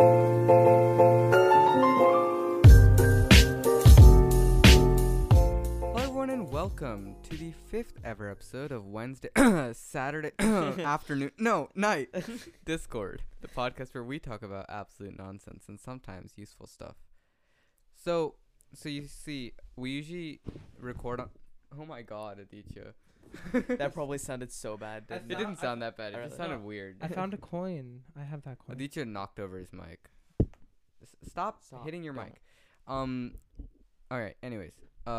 Welcome to the 5th ever episode of Wednesday, Saturday, afternoon, no, night, Discord, the podcast where we talk about absolute nonsense and sometimes useful stuff. So you see, we usually record on, oh my god, Aditya. That probably sounded so bad. It didn't sound that bad, it just sounded weird. I found a coin. I have that coin. Aditya knocked over his mic. Stop hitting your mic. Alright, anyways,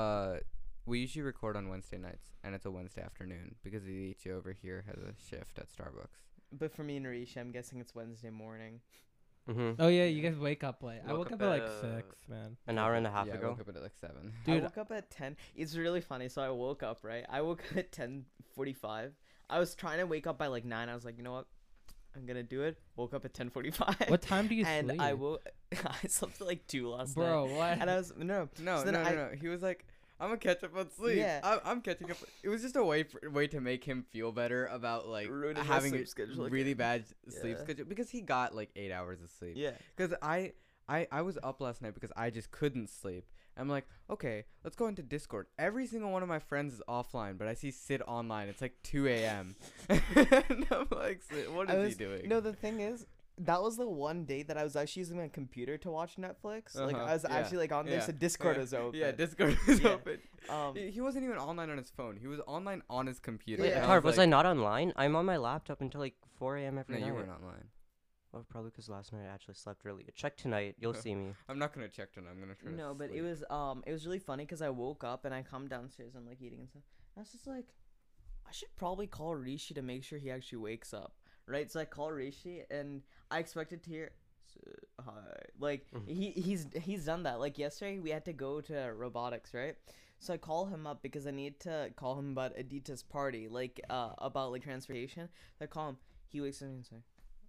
we usually record on Wednesday nights, and it's a Wednesday afternoon because Aditya over here has a shift at Starbucks. But for me and Risha, I'm guessing it's Wednesday morning. Mm-hmm. Oh yeah, you guys wake up late. I woke up at like 6, man. An hour and a half ago. I woke up at like 7. Dude, I woke up at 10. It's really funny. So I woke up, right? I woke up at 10:45. I was trying to wake up by like 9. I was like, you know what? I'm gonna do it. Woke up at 10:45. What time do you sleep? And I slept at like 2 last night. Bro, what? And I was no. He was like, I'm gonna catch up on sleep. Yeah. I'm catching up. It was just a way to make him feel better about like ruining having a schedule really bad sleep schedule because he got like 8 hours of sleep. Yeah. Because I was up last night because I just couldn't sleep. I'm like, okay, let's go into Discord. Every single one of my friends is offline, but I see Sid online. It's like 2 a.m. And I'm like, Sid, what is he doing? No, the thing is, that was the one day that I was actually using my computer to watch Netflix. Like I was actually like on there, so Discord was open. Yeah, Discord was open. He wasn't even online on his phone. He was online on his computer. Wait, Tarv, was I not online? I'm on my laptop until like 4 a.m. every night. No, you weren't online. Well, probably because last night I actually slept early. Check tonight, you'll see me. I'm not gonna check tonight. I'm gonna try. No, but sleep. it was really funny because I woke up and I come downstairs and like eating and stuff. I was just like, I should probably call Rishi to make sure he actually wakes up. Right, so I call Rishi and I expected to hear hi. Like he's done that. Like yesterday we had to go to robotics, right? So I call him up because I need to call him about Aditya's party, like about like transportation. So I call him. He wakes up and he's like,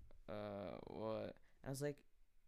what? I was like,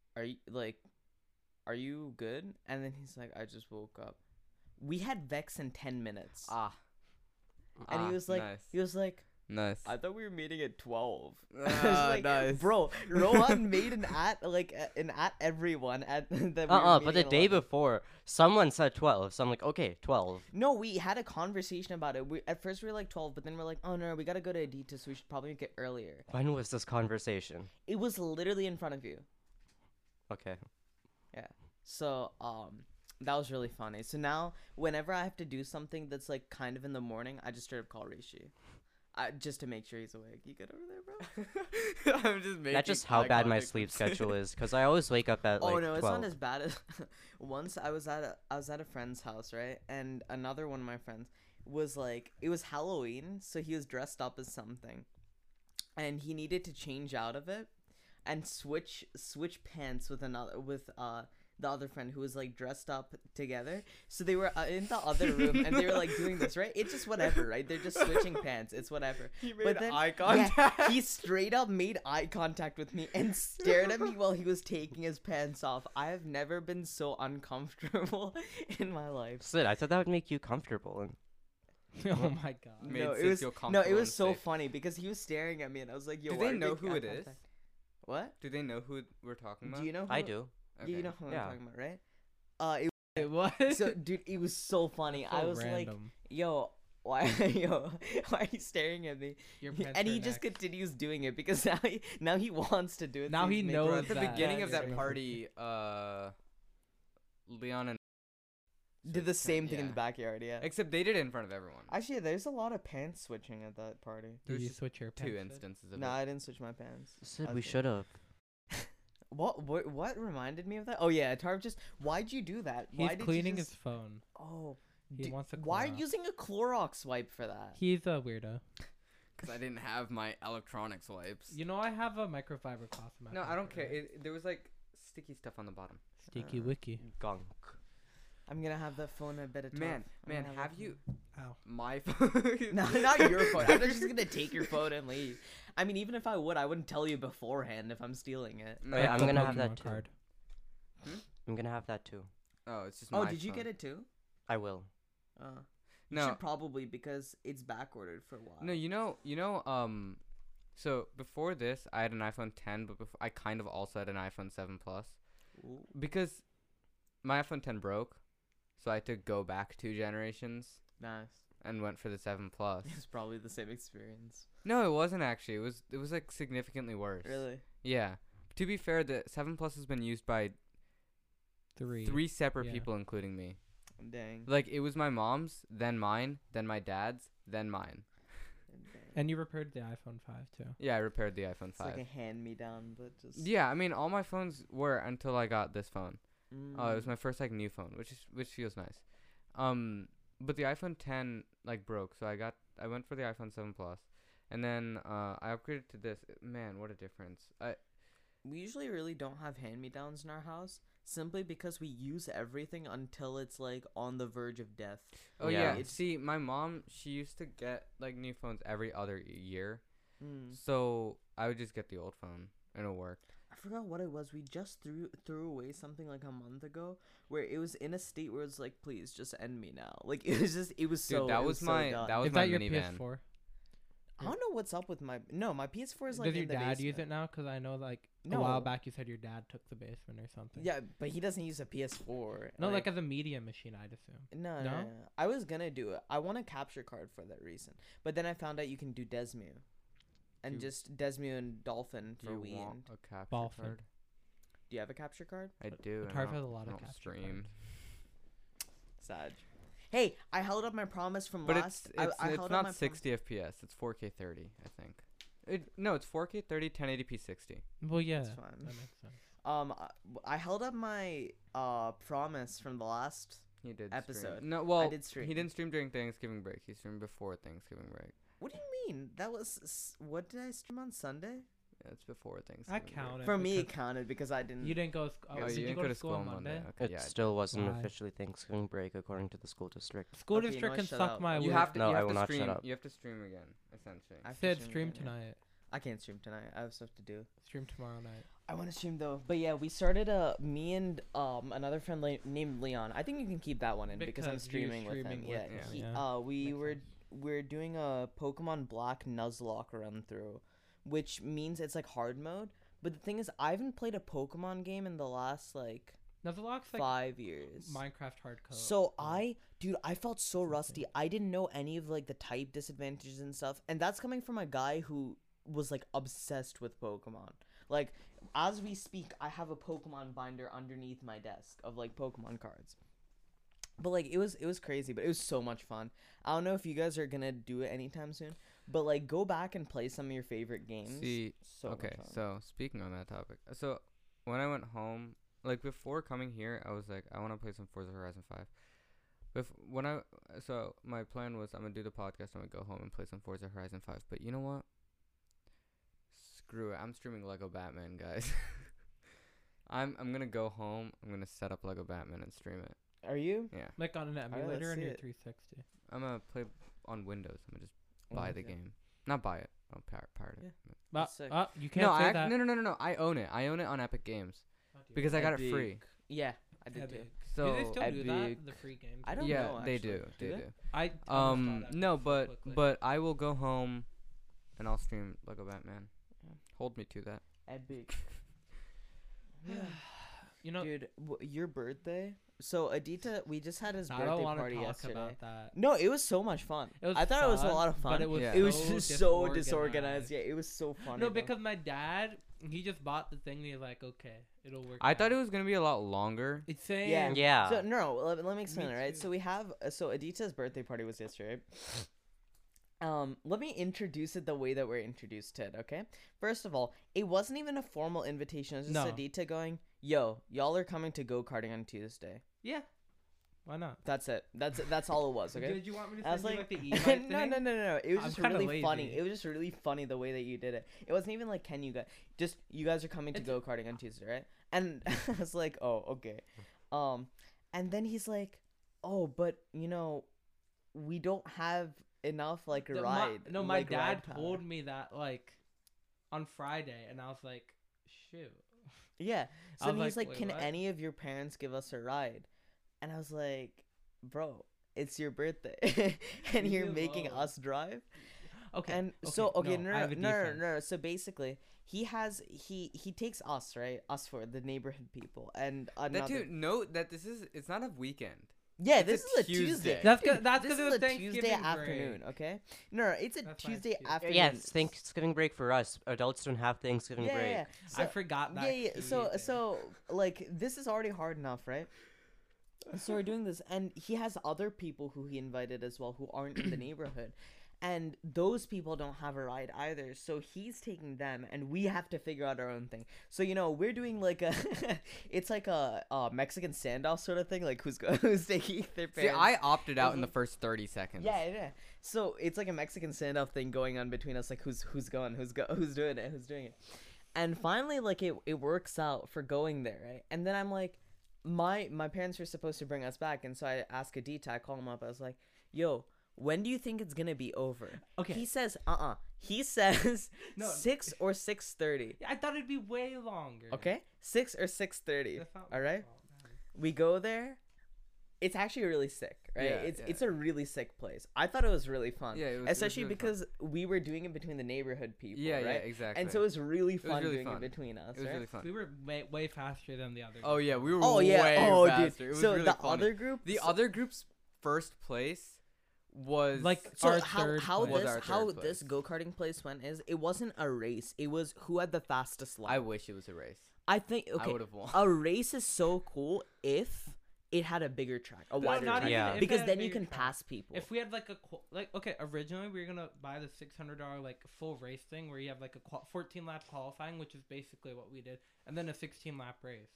are you good? And then he's like, I just woke up. We had Vex in 10 minutes. And he was like, nice. I thought we were meeting at 12. Like, nice. Bro, Rohan made an at everyone at the but the day before, someone said 12. So I'm like, okay, 12. No, we had a conversation about it. At first we were like 12, but then we're like, oh no, we gotta go to Aditya, so we should probably make it earlier. When was this conversation? It was literally in front of you. Okay. Yeah. So, that was really funny. So now, whenever I have to do something that's like kind of in the morning, I just straight up call Rishi. Just to make sure he's awake. You good over there, bro? I'm just making. That's just how bad my sleep schedule is, because I always wake up at like 12. Oh no, it's not as bad as. Once I was at a friend's house, right, and another one of my friends was like, it was Halloween, so he was dressed up as something, and he needed to change out of it, and switch pants with the other friend who was like dressed up together. So they were in the other room and they were like doing this, right? It's just whatever, right? They're just switching pants. It's whatever. He made eye contact. Yeah, he straight up made eye contact with me and stared at me while he was taking his pants off. I have never been so uncomfortable in my life. Sid, I thought that would make you comfortable. Oh my god. It was so funny because he was staring at me and I was like, yo, do they know who it is? What? Do they know who we're talking about? Do you know who I do. Okay. You know who I'm talking about, right? What? So, dude, it was so funny. So I was random. like, why are you staring at me? And he just continues doing it because now he wants to do it. Now he knows. At the beginning of that party, Leon and did the same thing in the backyard, yeah. Except they did it in front of everyone. Actually, there's a lot of pants switching at that party. Did you switch your pants? 2 instances of it. No, I didn't switch my pants. Sid, we should have. What reminded me of that? Oh yeah, Tarv why'd you do that? He's cleaning his phone. Oh, he wants to. Why are you using a Clorox wipe for that? He's a weirdo. Because I didn't have my electronics wipes. You know, I have a microfiber cloth in my No, pocket, I don't care. right? There was like sticky stuff on the bottom. Sticky wicky. Gunk. I'm gonna have that phone a bit of time. Man, have you? Ow. My phone. No, not your phone. I'm just gonna take your phone and leave. I mean, even if I would, I wouldn't tell you beforehand if I'm stealing it. Oh, yeah, I'm gonna have that Pokemon too. card. I'm gonna have that too. Oh, it's just. Oh, my did you phone. get it too? I will. You No. should probably because it's back ordered for a while. No, you know, So before this, I had an iPhone 10, but I kind of also had an iPhone 7 Plus Ooh. because my iPhone 10 broke, so I had to go back 2 generations Nice. and went for the 7 Plus. It's probably the same experience. No, it wasn't actually. It was like significantly worse. Really? Yeah. To be fair, the 7 Plus has been used by three separate Yeah. people, including me. Dang. Like it was my mom's, then mine, then my dad's, then mine. Dang. And you repaired the iPhone 5 too. Yeah, I repaired the iPhone It's 5. like a hand me down, but just. Yeah, I mean all my phones were until I got this phone. It was Mm. my first like new phone, which feels nice. But the iPhone 10 like broke, so I went for the iPhone 7 Plus, and then I upgraded to this. Man, what a difference! We usually really don't have hand me downs in our house, simply because we use everything until it's like on the verge of death. Oh Yeah. yeah, see, my mom, she used to get like new phones every other year, Mm. so I would just get the old phone and it worked. I forgot what it was. We just threw away something like a month ago, where it was in a state where it's like, please just end me now. Like it was just, it was Dude, so. that it was so my done. that was Is my that your minivan. PS4? I don't know what's up with my my PS4 is like Does your in the dad use basement. it now? Because I know like No. a while back you said your dad took the basement or something. Yeah, but he doesn't use a PS4. No, like as a media machine, I'd assume. No, No? no, no. I was gonna do it. I want a capture card for that reason, but then I found out you can do Desmu, and Do- just Desmu and Dolphin Do for you Wii. want And a capture Dolphin. card? do you have a capture card? I do. and I Tarf don't- has a lot I of don't capture stream. Sag. Hey, I held up my promise from But last. it's I held up my not 60 FPS. It's 4K 30, I think. No, it's 4K 30, 1080p 60. Well, yeah, That's fine. that makes sense. I held up my promise from the last. He did Episode. Stream. No, well, did stream. he didn't stream during Thanksgiving break. He streamed before Thanksgiving break. What do you mean? That was what did I stream on Sunday? Yeah, it's before I Thanksgiving. break. counted. For me, it because counted because I didn't. you didn't go. Oh, Did you you didn't go to school on Monday? Okay, It yeah, I did. still wasn't Why? officially Thanksgiving break according to the school district. School Okay, you know district what, can shut suck up. my You word. have to. No, you I have will to not shut stream. up. You have to stream again, essentially. I have to Said stream stream again, yeah. tonight. I can't stream tonight. I have stuff to do. Stream tomorrow night. I want to stream though. But yeah, we started me and another friend named Leon. I think you can keep that one in because I'm Because you're streaming with him. streaming Yeah. with him, He, yeah. we Makes were sense. we're doing a Pokemon Black Nuzlocke run through, which means it's like hard mode. But the thing is, I haven't played a Pokemon game in the last like Nuzlocke's like 5 years. Minecraft hardcore. So I felt so rusty. I didn't know any of like the type disadvantages and stuff. And that's coming from a guy who was like obsessed with Pokemon. Like as we speak, I have a Pokemon binder underneath my desk of like Pokemon cards. But like it was crazy, but it was so much fun. I don't know if you guys are gonna do it anytime soon, but like go back and play some of your favorite games. See, so much okay, fun. so speaking on that topic, so when I went home, like before coming here, I was like, I want to play some Forza Horizon 5. So my plan was I'm gonna do the podcast, I'm gonna go home and play some Forza Horizon 5. But you know what? Screw it, I'm streaming Lego Batman, guys. I'm gonna go home. I'm gonna set up Lego Batman and stream it. Are you? Yeah, like on an emulator on see your it. 360. I'm gonna play on Windows. I'm gonna just buy the Okay. game, not buy it. I'll pirate Yeah. it. But sick. you can't No, say that. no. I own it. I own it on Epic Games because I got it free. Epic. Yeah, I did too. Epic. So do they still do that? Epic. The free games. I don't yeah, know, they actually. do. Do They they? do. I almost thought No, so but quickly. I will go home, and I'll stream Lego Batman. Yeah. Hold me to that. Epic. you know, Dude, your birthday. So Adita, we just had his I birthday don't want to party talk yesterday. about that. No, it was so much fun. It was I thought it was a fun, lot of fun. but it was Yeah. It was so just so disorganized. Yeah, it was so funny. No, though. because my dad, he just bought the thing. And he's like, okay, it'll work. I thought it out." was gonna be a lot longer. It's saying. Yeah. Yeah. So no, let me explain Me it, right? too. So we have so Adita's birthday party was yesterday. Let me introduce it the way that we're introduced to it, okay? First of all, it wasn't even a formal invitation. It was just No. Adita going, "Yo, y'all are coming to go-karting on Tuesday." Yeah. Why not? That's it. That's all it was, okay? Did you want me to I was send you like, like the e-bike no, thing? no. It was I'm just kinda really funny. lazy. It was just really funny the way that you did it. It wasn't even like, can you guys just you guys are coming to It's- go karting on Tuesday, right? And I was like, oh, okay. And then he's like, oh, but you know, we don't have enough like ride. My like, dad ride power." told me that like on Friday, and I was like, shoot. Yeah. I So then was he's like, like, "Wait, can what?" any of your parents give us a ride? And I was like, bro, it's your birthday, and Leave you're me making alone. us drive. Okay. And so okay, no, I have a defense. no. So basically, he takes us, right? Us for the neighborhood people and That another. too. Note that it's not a weekend. Yeah, It's this a is a Tuesday. Tuesday. That's Dude, good. That's this because it is was a Thanksgiving Tuesday break. afternoon. Okay, no, it's a That's why it's Tuesday Tuesday. afternoon. Yeah, it's Thanksgiving break for us. Adults don't have Thanksgiving Yeah, break. yeah. I So, forgot that. yeah. So Tuesday. like this is already hard enough, right? So we're doing this, and he has other people who he invited as well who aren't in the neighborhood, and those people don't have a ride either. So he's taking them, and we have to figure out our own thing. So we're doing like a, it's like a Mexican standoff sort of thing, like who's taking their See, parents. I opted out in the first 30 seconds. Yeah. So it's like a Mexican standoff thing going on between us, like who's doing it, and finally like it works out for going there, right? And then I'm like, my parents were supposed to bring us back, and so I asked Adita, I call him up, I was like, yo, when do you think it's gonna be over? Okay. He says, he says No. 6 or 6:30. I thought it'd be way longer. Okay, 6 or 6:30. That's not All my right. fault, man. We go there. It's actually really sick, right? Yeah, It's a really sick place. I thought it was really fun. Yeah, it was especially really fun. because we were doing it between the neighborhood people, Yeah, right? yeah, exactly. And so it was really fun really doing fun. it between us, it was right? really fun. We were way faster than the other. Oh yeah, we were Oh way yeah, oh faster. dude. It was So really the funny. other group, The so, other group's first place was Like so our how third how place. Was our this how third this place. go karting place went is it wasn't a race. It was who had the fastest lap. I wish it was a race. I think I okay. would have won. A race is so cool if it had a bigger track, a No, wider not track, even Yeah. if it because had a then you bigger can track. pass people. If we had like originally we were gonna buy the $600 like full race thing where you have like a 14 lap qualifying, which is basically what we did, and then a 16 lap race.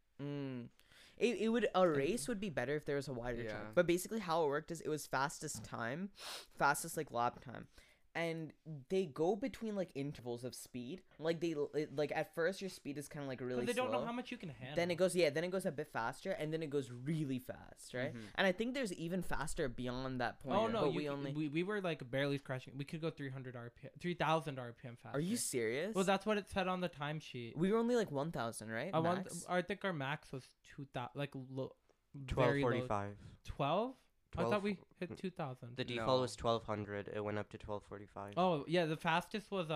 It would a race would be better if there was a wider Yeah. track. But basically how it worked is it was fastest time, fastest like lap time. And they go between like intervals of speed. Like like at first your speed is kind of like really Because they don't slow. know how much you can handle. Then it goes a bit faster, and then it goes really fast, right? Mhm. And I think there's even faster beyond that point. Oh no, but we were like barely scratching. We could go 300 RPM, 3,000 RPM faster. Are you serious? Well, that's what it said on the timesheet. we were only like 1,000, right? Max? I think our max was 2,000, like low, 1245. 12. I 12 thought we hit 2,000. The default No. was 1200. It went up to 1245. Oh yeah, the fastest was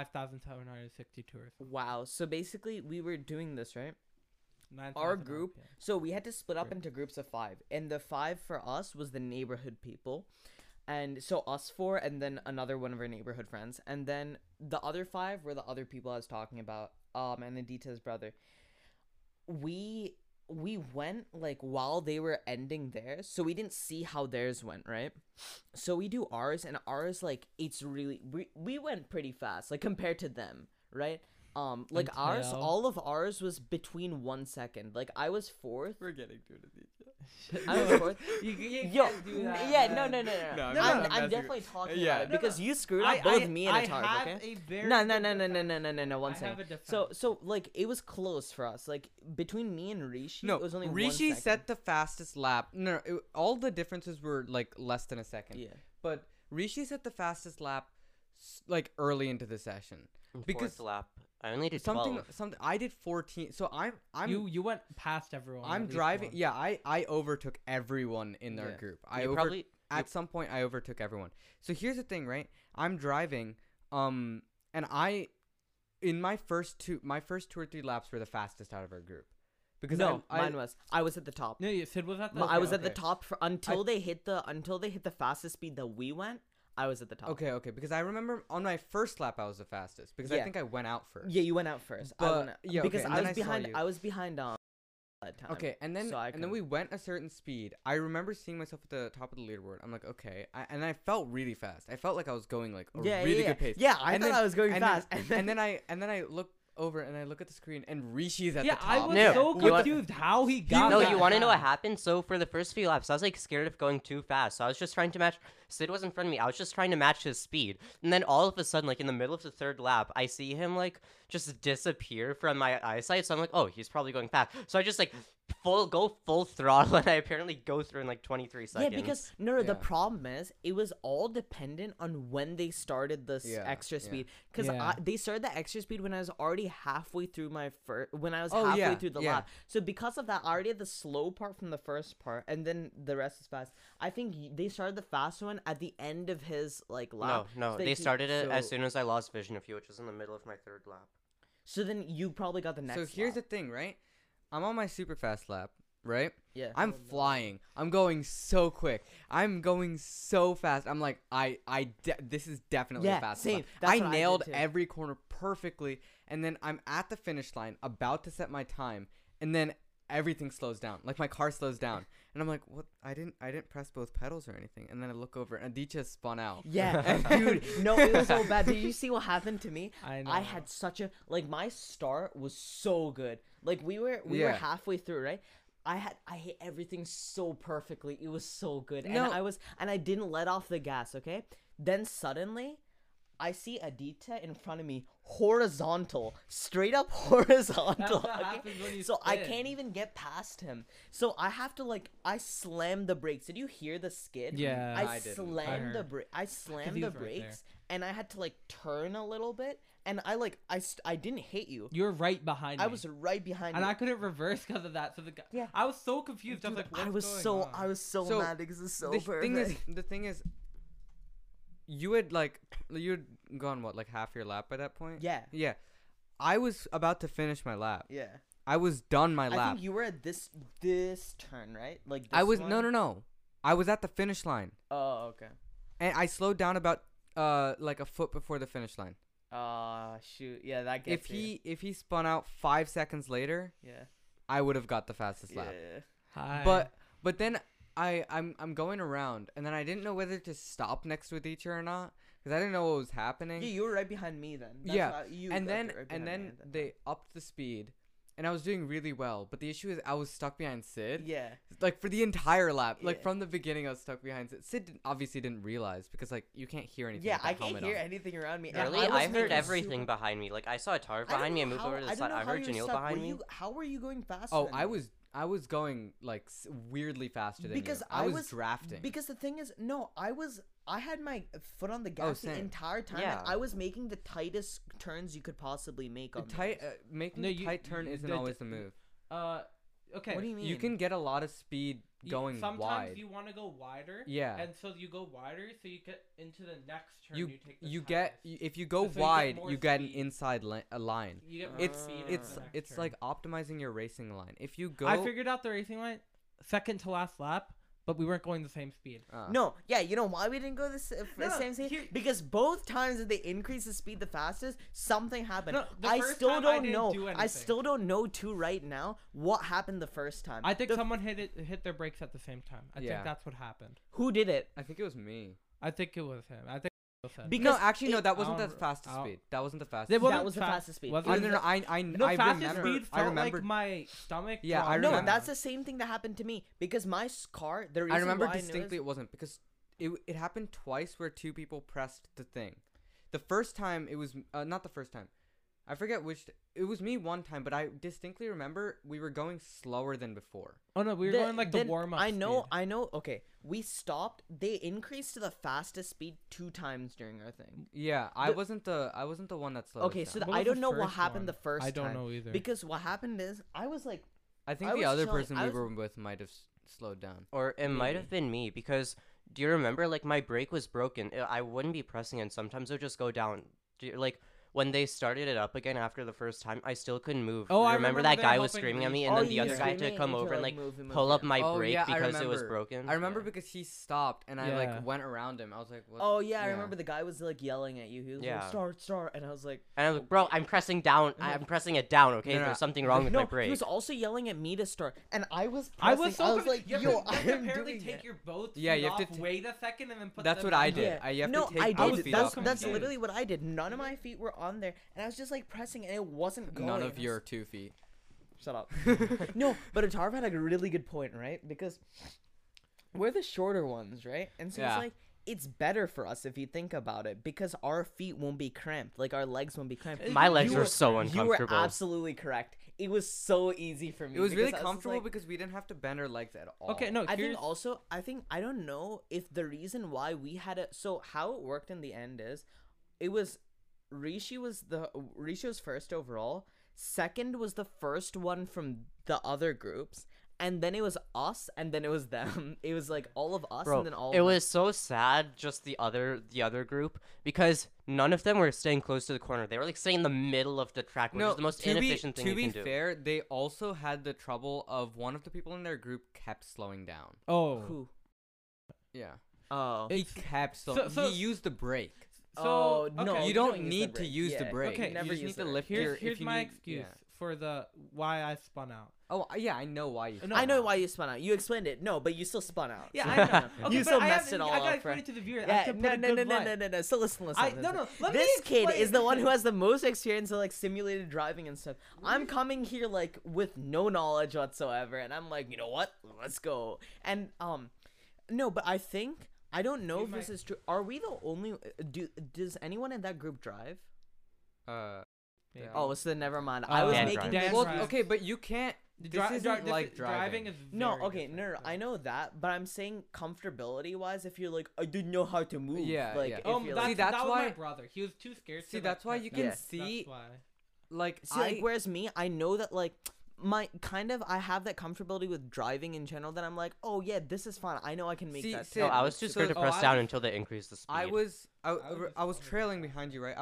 5,762 or something. Wow. So basically, we were doing this, right? 9,000 Our group. RPM. So we had to split up Right. into groups of 5, and the 5 for us was the neighborhood people, and so us 4, and then another one of our neighborhood friends, and then the other 5 were the other people I was talking about, and Adita's brother. We went like while they were ending theirs, so we didn't see how theirs went, right? So we do ours, and ours like it's really we went pretty fast, like compared to them, right? Like ours, Until- all of ours was between 1 second. Like I was 4th. We're getting to it. I was 4th. You Yo, can't do that, yeah, man. no. No, I'm, I'm I'm messing definitely talking Yeah. about it No, because you screwed I- up both I- me and I Atar, have okay? a very No, good one I have second. a So like it was close for us. Like between me and Rishi, No, it was only 1 Rishi second. set the fastest lap. No, all the differences were like less than a second. Yeah. But Rishi set the fastest lap like early into the session. because- Fourth lap. I only did Something 12. I did 14. So I'm you went past everyone. I'm at least driving. once. Yeah, I overtook everyone in our Yeah. group. You At some point I overtook everyone. So here's the thing, right? I'm driving, and in my first 2 or 3 laps were the fastest out of our group. Because No, I mine was. I was at the top. No, Sid was at the. I was at the okay. top until they hit the fastest speed that we went. I was at the top. Okay, because I remember on my first lap I was the fastest because I Yeah. think I went out first. Yeah, you went out first. I But- went out, yeah, because okay, and I then was I saw behind. you. I was behind that time. Okay, and then so I and then couldn't- we went a certain speed. I remember seeing myself at the top of the leaderboard. I'm like, okay, and I felt really fast. I felt like I was going like a really good pace. Yeah, I And thought then- I was going and fast. Then, and then I look over and I look at the screen and Rishi's at Yeah, the top. I was No, so you want- confused how he got. No, that you want to know what fast. happened? So for the first few laps, I was like scared of going too fast. So I was just trying to match. Sid was in front of me. I was just trying to match his speed. And then all of a sudden, like in the middle of the third lap, I see him like just disappear from my eyesight. So I'm like, oh, he's probably going fast. So I just like full throttle, and I apparently go through in like 23 seconds. Yeah, because no, the Yeah. problem is it was all dependent on when they started this Yeah, extra yeah. speed. Because Yeah. they started the extra speed when I was already halfway through my when I was Oh, halfway yeah, through the yeah. lap. So because of that, I already had the slow part from the first part, and then the rest is fast. I think they started the fast one at the end of his like lap. no, so they he- started it as so- soon as I lost vision of you, which was in the middle of my third lap. So then you probably got the next. So here's the lap. thing, right? I'm on my super fast lap, right? Yeah. I'm flying. I'm going so quick. I'm going so fast. I'm like, this is definitely Yeah, a fast same. lap. That's I what I did nailed too. every corner perfectly, and then I'm at the finish line, about to set my time, and then everything slows down. Like my car slows down, and I'm like, what? I didn't press both pedals or anything. And then I look over, and Aditya spun out. Yeah, dude. No, it was so bad. Did you see what happened to me? I know. I had such a my start was so good. Like we were Yeah. halfway through, right? I hit everything so perfectly. It was so good. No. And I didn't let off the gas, okay? Then suddenly I see Aditya in front of me, horizontal, straight up horizontal. That's what okay? happens when you So I spin. can't even get past him. So I have to I slammed the brakes. Did you hear the skid? Yeah. I I didn't. slammed the heard. brake. I slammed he the was right there. brakes, and I had to turn a little bit, and I didn't hit you. You're right behind me. I was right behind and you. I couldn't reverse because of that. So the guy, Yeah. I was so confused. I was Dude, like, What's I was going so on? So, mad because it's so the perfect. thing is, you had you'd gone what, like half your lap by that point? Yeah. Yeah. I was about to finish my lap. Yeah. I was done my I lap. think you were at this turn, right? Like this I was one? no. I was at the finish line, Oh, okay. and I slowed down about like a foot before the finish line. Shoot. Yeah, that gets If he spun out 5 seconds later, Yeah. I would have got the fastest lap. Yeah. Hi. But then I'm going around, and then I didn't know whether to stop next with each or not, because I didn't know what was happening. Yeah, you were right behind me then. That's Yeah, why you and got then right behind me at that they point. upped the speed, and I was doing really well. But the issue is I was stuck behind Sid. Yeah. Like for the entire lap, like Yeah. from the beginning, I was stuck behind Sid. Obviously didn't realize, because like you can't hear anything. Yeah, with the I can't helmet hear on. anything around me. and Really, was I heard making everything super- behind me. Like I saw a tar I don't behind me. I know moved how- over to the I don't side. know I how heard you're Janelle stuck. behind Were me. How were you going faster? Oh, than I me? was going like weirdly faster than Because you. I was was drafting. Because the thing is, no, I had my foot on the gas the same. entire time, Yeah. and I was making the tightest turns you could possibly make The on tight those. making No, a you- tight turn you- isn't the- always the move. Okay. What do you mean? You can get a lot of speed You- going sometimes wide. you want to go wider. Yeah. And so you go wider, so you get into the next turn. You take the you get tightest. if you go So you get wide, more you get an speed. inside a line. You get more It's speed in it's the next it's turn. like optimizing your racing line. If you go, I figured out the racing line second to last lap, but we weren't going the same speed. No, yeah, you know why we didn't go the No, same speed? here- Because both times that they increased the speed the fastest, something happened. No, the I first still time I don't didn't know. do I anything. still don't know too right now what happened the first time. I think The- someone hit their brakes at the same time. I Yeah. think that's what happened. who did it? I think it was me. I think it was him. I think it was him. Because No, actually, no. it- That wasn't the I'll- fastest I'll- speed. That wasn't the fastest. It wasn't That was the fa- fastest speed. was I it? no, no, I The I fastest remember. speed I felt remember. like my stomach. Yeah, I dropped No, remember. that's the same thing that happened to me because my car. The reason I remember why I knew distinctly is- it wasn't, because it happened twice where two people pressed the thing. The first time it was not the first time. I forget which. It was me one time, but I distinctly remember we were going slower than before. Oh no, we were The- going like the then warm up. I know. Okay, we stopped. They increased to the fastest speed 2 times during our thing. Yeah, I The- wasn't the one that slowed. Okay, us so down. What I was the don't know what first happened one? the first I don't time. know either. Because what happened is I was like, I think I the was other chilling. person I we was- were with might have slowed down. Or it might Maybe. have been me because do you remember like my brake was broken? I wouldn't be pressing it. Sometimes it would just go down. Like when they started it up again after the first time, I still couldn't move. Oh, I remember remember that them guy was helping screaming at me. me, and oh, then the you other guy had to screaming come and over and like move him pull up yeah. my Oh, brake yeah, I because it was remember. broken. I remember Yeah. because he stopped and I Yeah. like went around him. I was like, what? Oh yeah, I Yeah. remember the guy was like yelling at you. He was Yeah. like, start, and I was like, And I was like, bro, I'm pressing down. I'm pressing it down. Okay, No, no, there's something wrong with no, my brake. he was also yelling at me to start, and I was. I Pressing, was so I was confused. like, you yo, have to I'm apparently doing take it. your both Yeah, feet you have to off, t- wait a second, and then put That's them what I back did. on. You have no, to take I both did. feet That's off. that's confused. literally what I did. None of my feet were on there, and I was just like pressing, and it wasn't going. None I of was- your 2 feet. Shut up. No, but Atarv had a really good point, right? Because we're the shorter ones, right? And so Yeah. it's like it's better for us if you think about it because our feet won't be cramped, like our legs won't be cramped. My legs You were were- so You were uncomfortable. absolutely correct. it was so easy for me. It was because really I just comfortable like- because we didn't have to bend our legs at all. Okay, no, I think here's- also, I don't know if the reason why we had it. So how it worked in the end is, it was Rishi was first overall. Second was the first one from the other groups, and then it was us, and then it was them. It was like all of us, Bro, and then all. it of them. was so sad, just the other group, because none of them were staying close to the corner. They were like staying in the middle of the track, which is the most inefficient thing to you be can do. fair, they also had the trouble of one of the people in their group kept slowing down. Oh. Who? Yeah. Oh. He It's- kept slowing. so- he used the brake. So Oh, okay. no, you you don't don't use the need to brake. use the Yeah, brake. okay, You never just use need the to lift brake. your. Here's if you my need- excuse yeah. for the why I spun out. Oh yeah, I know why you. No. I know why you spun out. You explained it. No, but you still spun out. Yeah, So- I know. Okay, You but still I messed have- it all I gotta up. explain it to the viewers. I Yeah, have to put a good light. no. So listen. No, no. Let me This kid explain. is the one who has the most experience of like simulated driving and stuff. I'm coming here like with no knowledge whatsoever, and I'm like, you know what? Let's go. And no, but I don't know if this is true. Are we the only? Does anyone in that group drive? Yeah. Oh, so then never mind. I was Dan making. drives. this- Dan Well, drives. okay, but you can't. This isn't like driving. is No, very okay, different, no, so. I know that, but I'm saying comfortability wise, if you're like, I didn't know how to move. Yeah, like, yeah. If Oh, you're that's, like, that's that was my why- brother. He was too scared. See, to, that's why you can Yeah. see, That's why. like, see, like, whereas me, I know that like my kind of I have that comfortability with driving in general that I'm like, oh yeah, this is fun. I know I can make See, that. Sid, No, turn. I was too scared to Oh, press I down was- until they increased the speed. I was was I was just trailing following. behind you, right?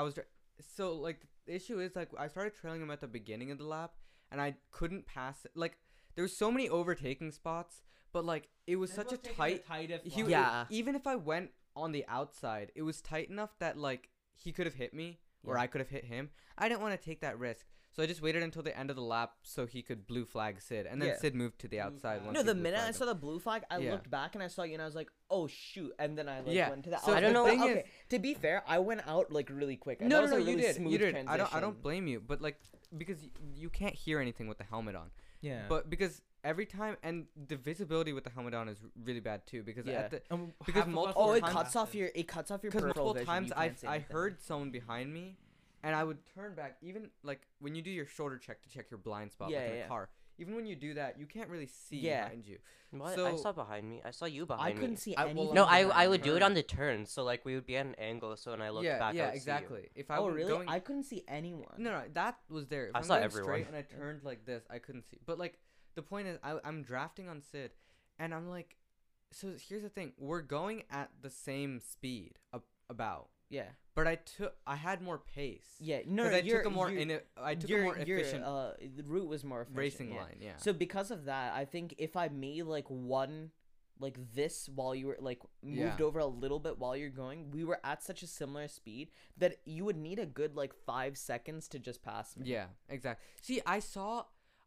So like the issue is like I started trailing him at the beginning of the lap, and I couldn't pass it. Like there was so many overtaking spots, but like it was such a tight. He, Yeah. Even if I went on the outside, it was tight enough that like he could have hit me or Yeah. I could have hit him. I didn't want to take that risk, so I just waited until the end of the lap so he could blue flag Sid, and then Yeah. Sid moved to the Blue outside. flag. Once No, he the blue minute I flagged him. saw the blue flag, I Yeah. looked back and I saw you, and I was like, "Oh shoot!" And then I like Yeah, went to that. so I don't know- But, thing is- okay, to be fair, I went out like really quick. And No, that no, was no, a you really did. smooth You did. I transition. don't blame you, but like because you can't hear anything with the helmet on. Yeah. But because every time and the visibility with the helmet on is really bad too because Yeah. at the And because half of us multiple Oh, were it times- cuts off your because peripheral multiple vision. times You I can't see I anything. heard someone behind me, and I would turn back even like when you do your shoulder check to check your blind spot Yeah, like in yeah. a car. Even when you do that, you can't really see Yeah. behind you. What? I So- saw behind me. I saw you I behind couldn't me. see I- well, anything. No, behind I me. would do it on the turn, so like we would be at an angle. So when I looked yeah, back, yeah, I would exactly. If I Oh was really? going, I couldn't see anyone. no, that was there. If I I'm saw going everyone. straight and I turned like this, I couldn't see. But like the point is, I'm drafting on Sid, and I'm like, so here's the thing: we're going at the same speed, about. Yeah. But I had more pace. Yeah. No, Because no, I took a more efficient the route was more efficient. racing yeah. line. Yeah. So because of that, I think if I made like one like this while you were like moved Yeah. over a little bit while you're going, we were at such a similar speed that you would need a good like 5 seconds to just pass me. Yeah, exactly. See, I saw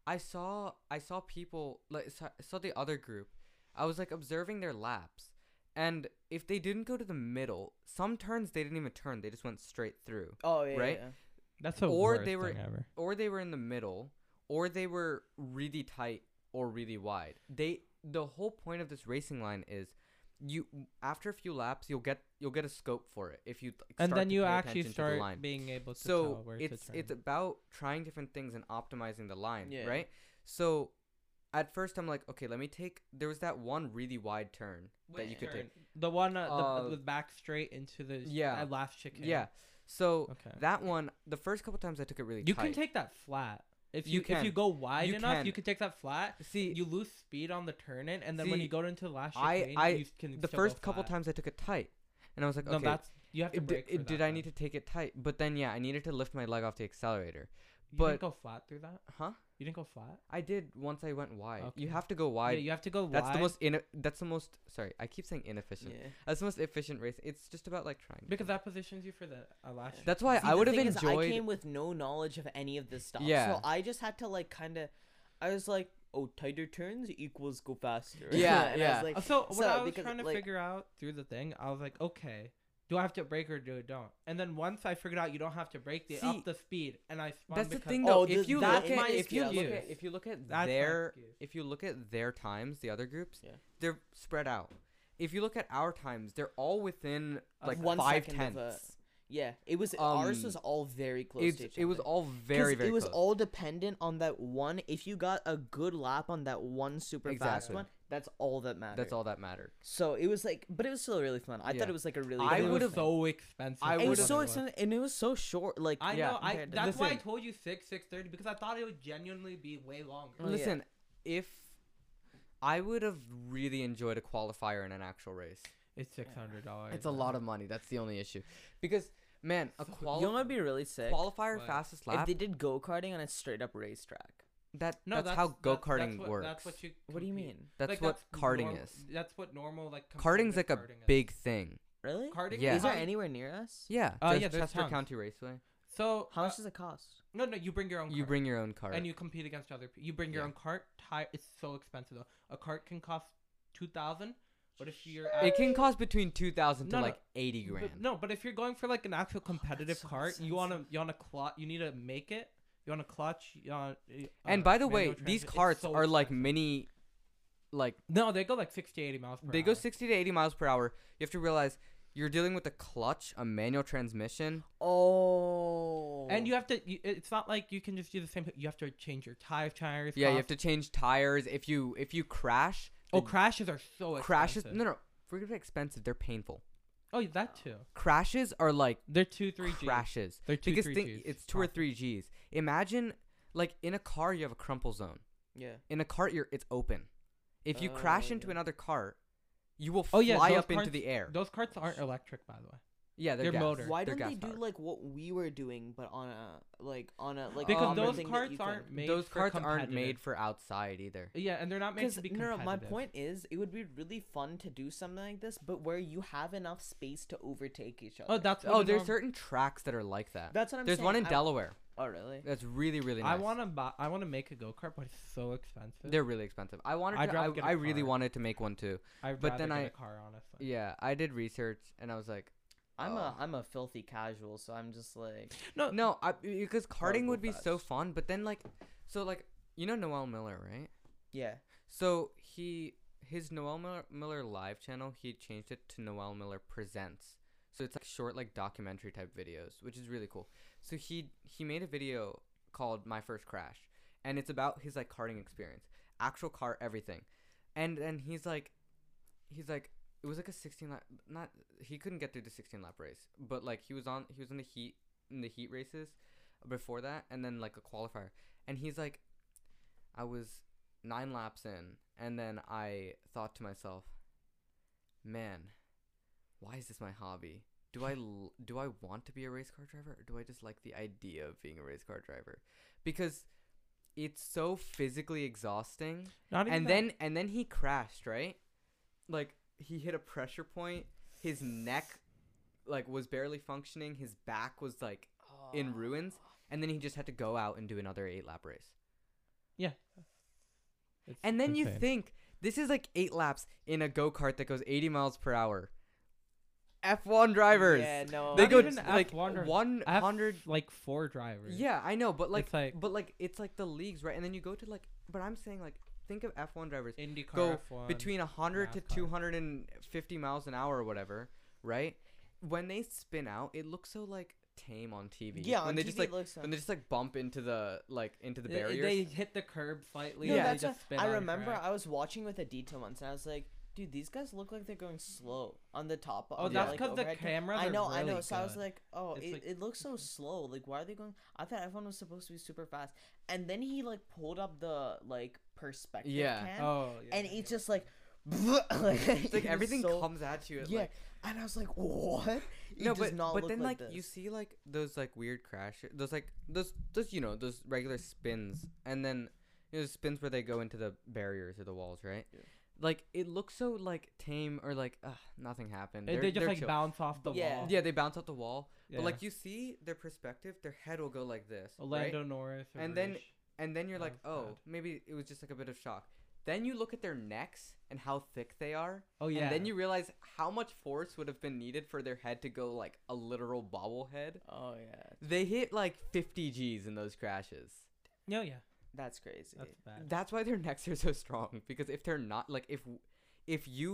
people like I saw the other group. I was like observing their laps, and if they didn't go to the middle, some turns they didn't even turn. They just went straight through. Oh yeah. Right? Yeah. That's the or worst they were- thing ever. Or they were in the middle, or they were really tight or really wide. The whole point of this racing line is you after a few laps you'll get a scope for it if you like, And start then to you pay actually attention to the start line. being able to tell So where it's to turn. about trying different things and optimizing the line, Yeah. right? So at first I'm like, okay, let me take. There was that one really wide turn that you could take. The one Uh, the back straight into the Yeah. that last chicane. Yeah. So Okay. that one, the first couple times I took it really You tight. can take that flat. If You you if you can. go wide You enough, can. you can take that flat. See, You lose speed on the turn in, and then when See, you go into the last I- chicane, I- you can the still go first couple flat. times I took it tight, and I was like, No, okay. that's you have to break. for that Did I then. need to take it tight? But then yeah, I needed to lift my leg off the accelerator. You but- didn't go flat through that. Huh? You didn't go flat. I did once I went wide. You Okay. have to go wide. Yeah, you have to go That's wide. the most that's the most sorry, I keep saying inefficient. Yeah. That's the most efficient race. It's just about like trying. because that positions you for the last. That's why See, I the would have thing is, enjoyed. I came with no knowledge of any of this stuff. Yeah. So I just had to like kind of. I was like, oh, tighter turns equals go faster. Yeah, And I yeah. was like, So what so I was because, trying to like- figure out through the thing, I was like, okay, do I have to brake or do I don't? And then once I figured out you don't have to brake, they See, up the speed, and I spun That's the because thing Oh, though. th- If you that's look my at if you excuse. look at if you look at That's my their excuse. if you look at their times, the other groups, Yeah. they're spread out. If you look at our times, they're all within like 1 5 second of a- tenths. Yeah, it was ours was Um, all very close to each it was other. all 'Cause very very it was close. all dependent on that one. If you got a good lap on that one super fast Exactly. one, that's all that mattered. That's all that mattered. So it was like, but it was still really fun. I Yeah. thought it was like a really. I But fun it was would've- thing. so expensive. I It was would've- so expensive, and it was so short. Like I Yeah. know. compared to- That's why I Listen. told you 6:30 because I thought it would genuinely be way longer. Oh, yeah. Listen, if I would have really enjoyed a qualifier in an actual race. It's $600. It's a lot of money. That's the only issue. Because man, a you know what would be really sick? qualifier What? fastest If lap. they did go karting on a straight up racetrack. No, that's how go karting what, works. That's what you. What do you compete- mean? That's like, what karting norm- is. That's what normal like. Karting's like a competitive karting is. big thing. Really? Karting. Yeah. Is there karting- anywhere near us? Yeah. Yeah, There's there's Chester tons. County Raceway. So How much does it cost? No, you bring your own. You cart. bring your own cart. And you compete against other people. You bring your Yeah. own cart. Tire. It's so expensive though. A cart can cost 2,000, but if you're it can cost between 2,000 to No, no. like 80 grand. but if you're going for like an actual competitive so cart, you want to clutch. You need to make it. You want to clutch. And by the way, manual these transmission. It's carts so are like expensive. mini, like No, they go like 60, 80 miles per they hour. go 60 to 80 miles per hour. You have to realize you're dealing with a clutch, a manual transmission. Oh. And you have to. It's not like you can just do the same. You have to change your tires. Yeah, you have to change tires. If you crash, Oh, the crashes are so crashes. expensive. No, forget about expensive. They're painful. Oh, yeah, that too. Crashes are like They're 2-3 G. crashes. They're 2-3 Because Gs. it's 2 or 3 G's. Imagine, like in a car, you have a crumple zone. Yeah. In a cart, it's open. If you crash into yeah. another cart, you will Oh, fly yeah, those up into carts- the air. Those carts aren't electric, by the way. Yeah, they're they're gas. motor. Why They're don't they gas do powered. like what we were doing, but on a like Because common those thing that carts you can- aren't made. Those for carts aren't made competitive. for outside either. Yeah, and they're not made Because to be no, competitive. my point is, it would be really fun to do something like this, but where you have enough space to overtake each other. Oh, that's. Oh, there's certain tracks that are like that. That's what I'm There's saying. one in I- Delaware. Oh, really? That's really really nice. I want to buy. I want to make a go kart, but it's so expensive. They're really expensive. I wanted I'd to. rather get a I really car. wanted to make one too. I'd but rather then get I- a car, honestly. Yeah, I did research and I was like, I'm a filthy casual, so I'm just like no, because karting go would be so fast. fun. But then like, so like you know Noel Miller, right? yeah. So his Noel Miller live channel, he changed it to Noel Miller Presents. So it's like short like documentary type videos, which is really cool. So he made a video called My First Crash, and it's about his like karting experience, actual car, everything. And then he's like it was like a 16 lap, not he couldn't get through the 16 lap race, but like he was in the heat races before that, and then like a qualifier, and he's like, I was 9 laps in, and then I thought to myself, man, why is this my hobby? Do I want to be a race car driver, or do I just like the idea of being a race car driver? Because it's so physically exhausting. Not even And then he crashed, right? Like he hit a pressure point. His neck like was barely functioning. His back was like in ruins, and then he just had to go out and do another 8-lap race. Yeah. It's And then you insane. think this is like 8 laps in a go-kart that goes 80 miles per hour. F1 drivers. Yeah, no. They Not go even like F1 drivers. 100. like 4 drivers. Yeah, I know, but like, It's like- it's like the leagues, right? And then you go to like, but I'm saying like, think of F1 drivers IndyCar go F1. between 100 to NASCAR. 250 miles an hour or whatever, right? When they spin out, it looks so like tame on TV. Yeah, when on they TV just like it looks when they just like bump into the barriers. They hit the curb slightly. No, and that's they what- just spin I on remember track. I was watching with Aditya once, and I was like, dude, these guys look like they're going slow on the top. Oh, on that's like, 'cause the overhead cameras I are know, I know. really So I was good. like, oh, It's like- it looks so slow. Like, why are they going? I thought everyone was supposed to be super fast. And then he like pulled up the like perspective Yeah. cam, Oh, yeah. and it's just like, like It's like everything comes at you. At, Yeah, like, and I was like, what? It no, does not but look then like like you this. see like those like weird crashes, those you know those regular spins, and then you know spins where they go into the barriers or the walls, right? Yeah. Like it looks so like tame or like nothing happened. They just like chill. bounce off the Yeah. wall. Yeah, they bounce off the wall. Yeah. But like you see their perspective, their head will go like this, Orlando right? Norris. And then you're That like, was oh, bad. maybe it was just like a bit of shock. Then you look at their necks and how thick they are. Oh yeah. And then you realize how much force would have been needed for their head to go like a literal bobblehead. Oh yeah, They hit like 50 G's in those crashes. Yeah, yeah. that's crazy. That's bad. That's why their necks are so strong. Because if they're not like if you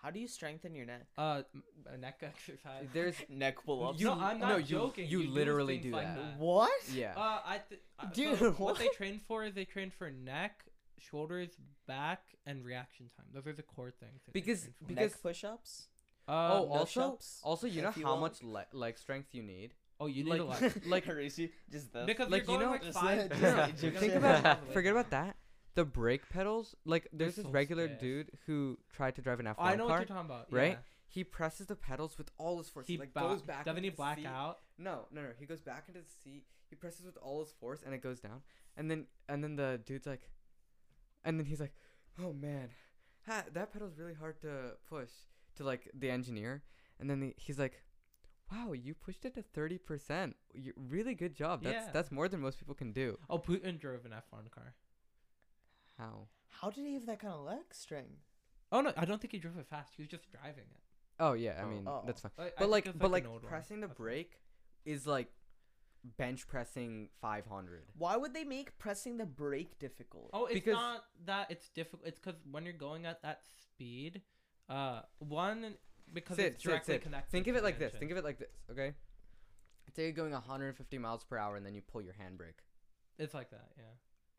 How do you strengthen your neck? A neck exercise. There's Neck pull-ups. You- no, I'm not no, you- joking. you do literally things do like that. What? yeah. Dude, so what they what? train for is they train for neck, shoulders, back, and reaction time. Those are the core things. that they Because- train for. because- Neck push-ups. Oh, no also, shops, also, you know if you how want. much leg strength you need? oh, you need like- a lot. like- Rishi, just this. Because like, you're you going know- like Just five. that- days, just you're that- gonna Think get about probably- forget about that. The brake pedals, like there's They're this so regular stiff. dude who tried to drive an F1 Oh, I know what car. you're talking about. right? Yeah. He presses the pedals with all his force. He like ba- goes back. doesn't into he the black seat. out? No. He goes back into the seat. He presses with all his force, and it goes down. And then the dude's like, and then he's like, oh man, that pedal's really hard to push to like the engineer. And then he's like, wow, you pushed it to 30%. Really good job. Yeah. That's more than most people can do. Oh, Putin drove an F1 car. How? How did he have that kind of leg strength? Oh no, I don't think he drove it fast. He was just driving it. Oh yeah, I Oh. mean Oh. that's fine. I But think like, it's but an like old one. pressing the That's all. brake is like bench pressing 500. Why would they make pressing the brake difficult? Oh, it's Because- not that it's difficult. It's because when you're going at that speed, one because it's directly connected. Think of to it the like this. engine. Think of it like this. Okay. Say you're going 150 miles per hour and then you pull your handbrake. It's like that, yeah.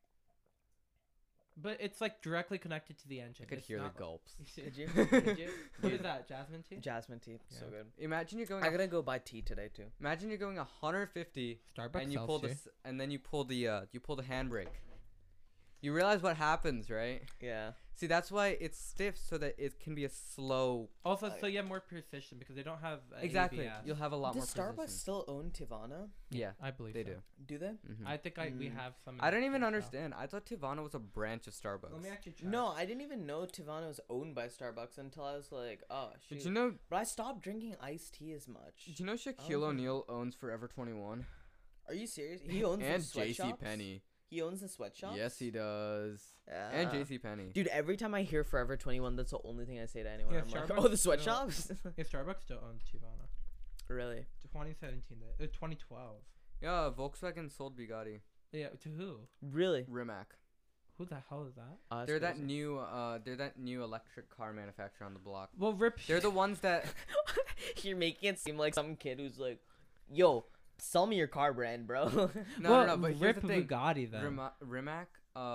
But it's like directly connected to the engine. I could It's hear the not- gulps. Could you? Could you? What Dude. is that? Jasmine tea? Jasmine tea, so Yeah. good. Imagine you're going. I'm gonna go buy tea today too. Imagine you're going 150 Starbucks and you sells pull tea. the and then you pull the handbrake. You realize what happens, right? Yeah. See, that's why it's stiff so that it can be a slow. Also, I- so you have more precision because they don't have Exactly. ABS. You'll have a lot Does more Starbucks precision. still own Tivana? Yeah, I believe they so. do. Do they? Mhm. I think we Mm. have some. I don't even in understand. I thought Tivana was a branch of Starbucks. Let me actually try. No, I didn't even know Tivana was owned by Starbucks until I was like, oh shoot. Did you know? But I stopped drinking iced tea as much. Did you know Shaquille okay. O'Neal owns Forever 21 Are you serious? He owns and the sweatshops? J.C. Penney? He owns the sweatshops? Yes, he does. And J.C. Penney. Dude, every time I hear Forever 21, that's the only thing I say to anyone. Yeah, I'm like, Starbucks oh, the still- sweatshops? Yeah, Starbucks still owns Tivana. Really? 2017, 2012. Yeah, Volkswagen sold Bugatti. Yeah, to who? Really? Rimac. Who the hell is that? They're that new electric car manufacturer on the block. Well, Rip. They're the ones that You're making it seem like some kid who's like, yo, sell me your car brand, bro. no, but here's Rip the thing. Bugatti then. Rimac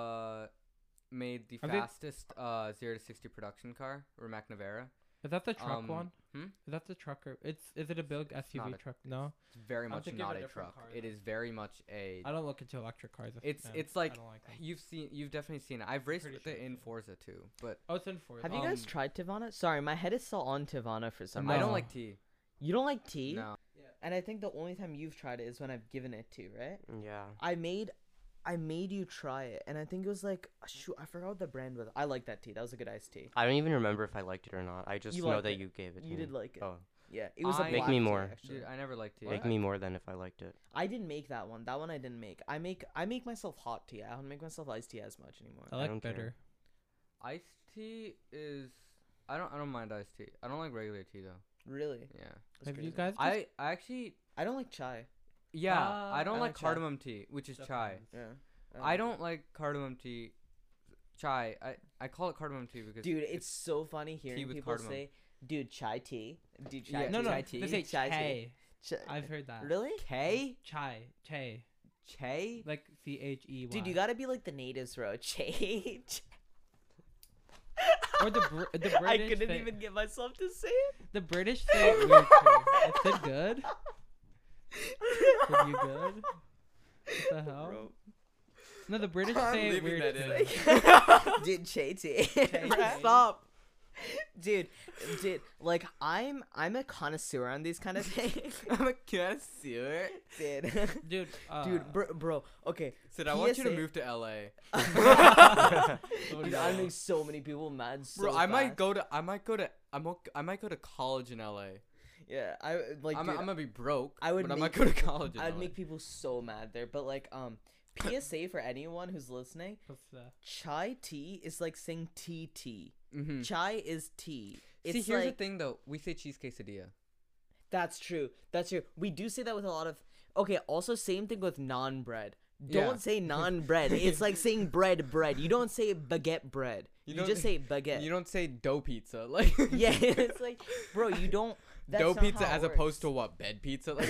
made the Are they- fastest 0 to 60 production car, Rimac Navara. Is that the truck one? hmm? Is that the trucker? Is it a big not SUV a- truck? No, It's very I'm much thinking of not a a different truck. car, It though. is very much a. I don't look into electric cars. It's man. it's I like don't like them. you've definitely seen it. I've raced Pretty with sure it I've in seen it. Forza too, but Oh, it's in Forza. Have you guys Um, tried Tivana? Sorry, my head is still on Tivana for some I reason. don't No. like tea. You don't like tea? No. And I think the only time you've tried it is when I've given it to you, right? Yeah. I made you try it, and I think it was like, shoot, I forgot what the brand was. I like that tea. That was a good iced tea. I don't even remember if I liked it or not. I just You know liked that it. you gave it to You me. did like it. Oh, Yeah, it was a I- black Make me tea, more. actually. Dude, I never liked tea. make me more than if I liked it. I didn't make that one. That one I didn't make. I make myself hot tea. I don't make myself iced tea as much anymore. I like don't care. bitter. Iced tea is. I don't mind iced tea. I don't like regular tea though. Really? Yeah. That's Have you crazy. guys? I actually. I don't like chai. Yeah, I don't I like like chai. cardamom tea, which is chai. Depends. Yeah. I don't like cardamom tea. Chai. I call it cardamom tea because Dude, it's so funny hearing with people cardamom. say, "Dude, chai tea." Dude, chai Yeah, tea. No, no. chai tea? They say Chai tea. chai. I've heard that. Really? K Chai. Chai. Che. Like CHEY. Dude, you gotta be like the natives, bro. Chai. Or the British. I couldn't say, even get myself to say it. The British say it weird too. It said good. Said you good? What the hell? Bro. No, the British I'm say it leaving weird that too. in. Dude, chai tea. tea. Stop. Dude, like I'm a connoisseur on these kind of things. I'm a connoisseur. Dude, Dude, bro, okay. Said I want you to PSA move to LA. oh, Dude, no. I make so many people mad. So Bro, I might fast. go to I might go to college in LA. Yeah, I like. I'm dude, gonna be broke. I would but I might make- go to college in I'd LA. make people so mad there. But like, PSA for anyone who's listening: What's that? chai tea is like saying tea. Mm-hmm. Chai is tea. It's See, here's like the thing though. We say cheese quesadilla. that's true. That's true. We do say that with a lot of. Okay. Also, same thing with naan bread. Don't Yeah. say non-bread. It's like saying bread. You don't say baguette bread. You You don't- just say baguette. You don't say dough pizza. Like Yeah, it's like, bro, you don't. That's dough not pizza how it as opposed to works. what? Bed pizza? Like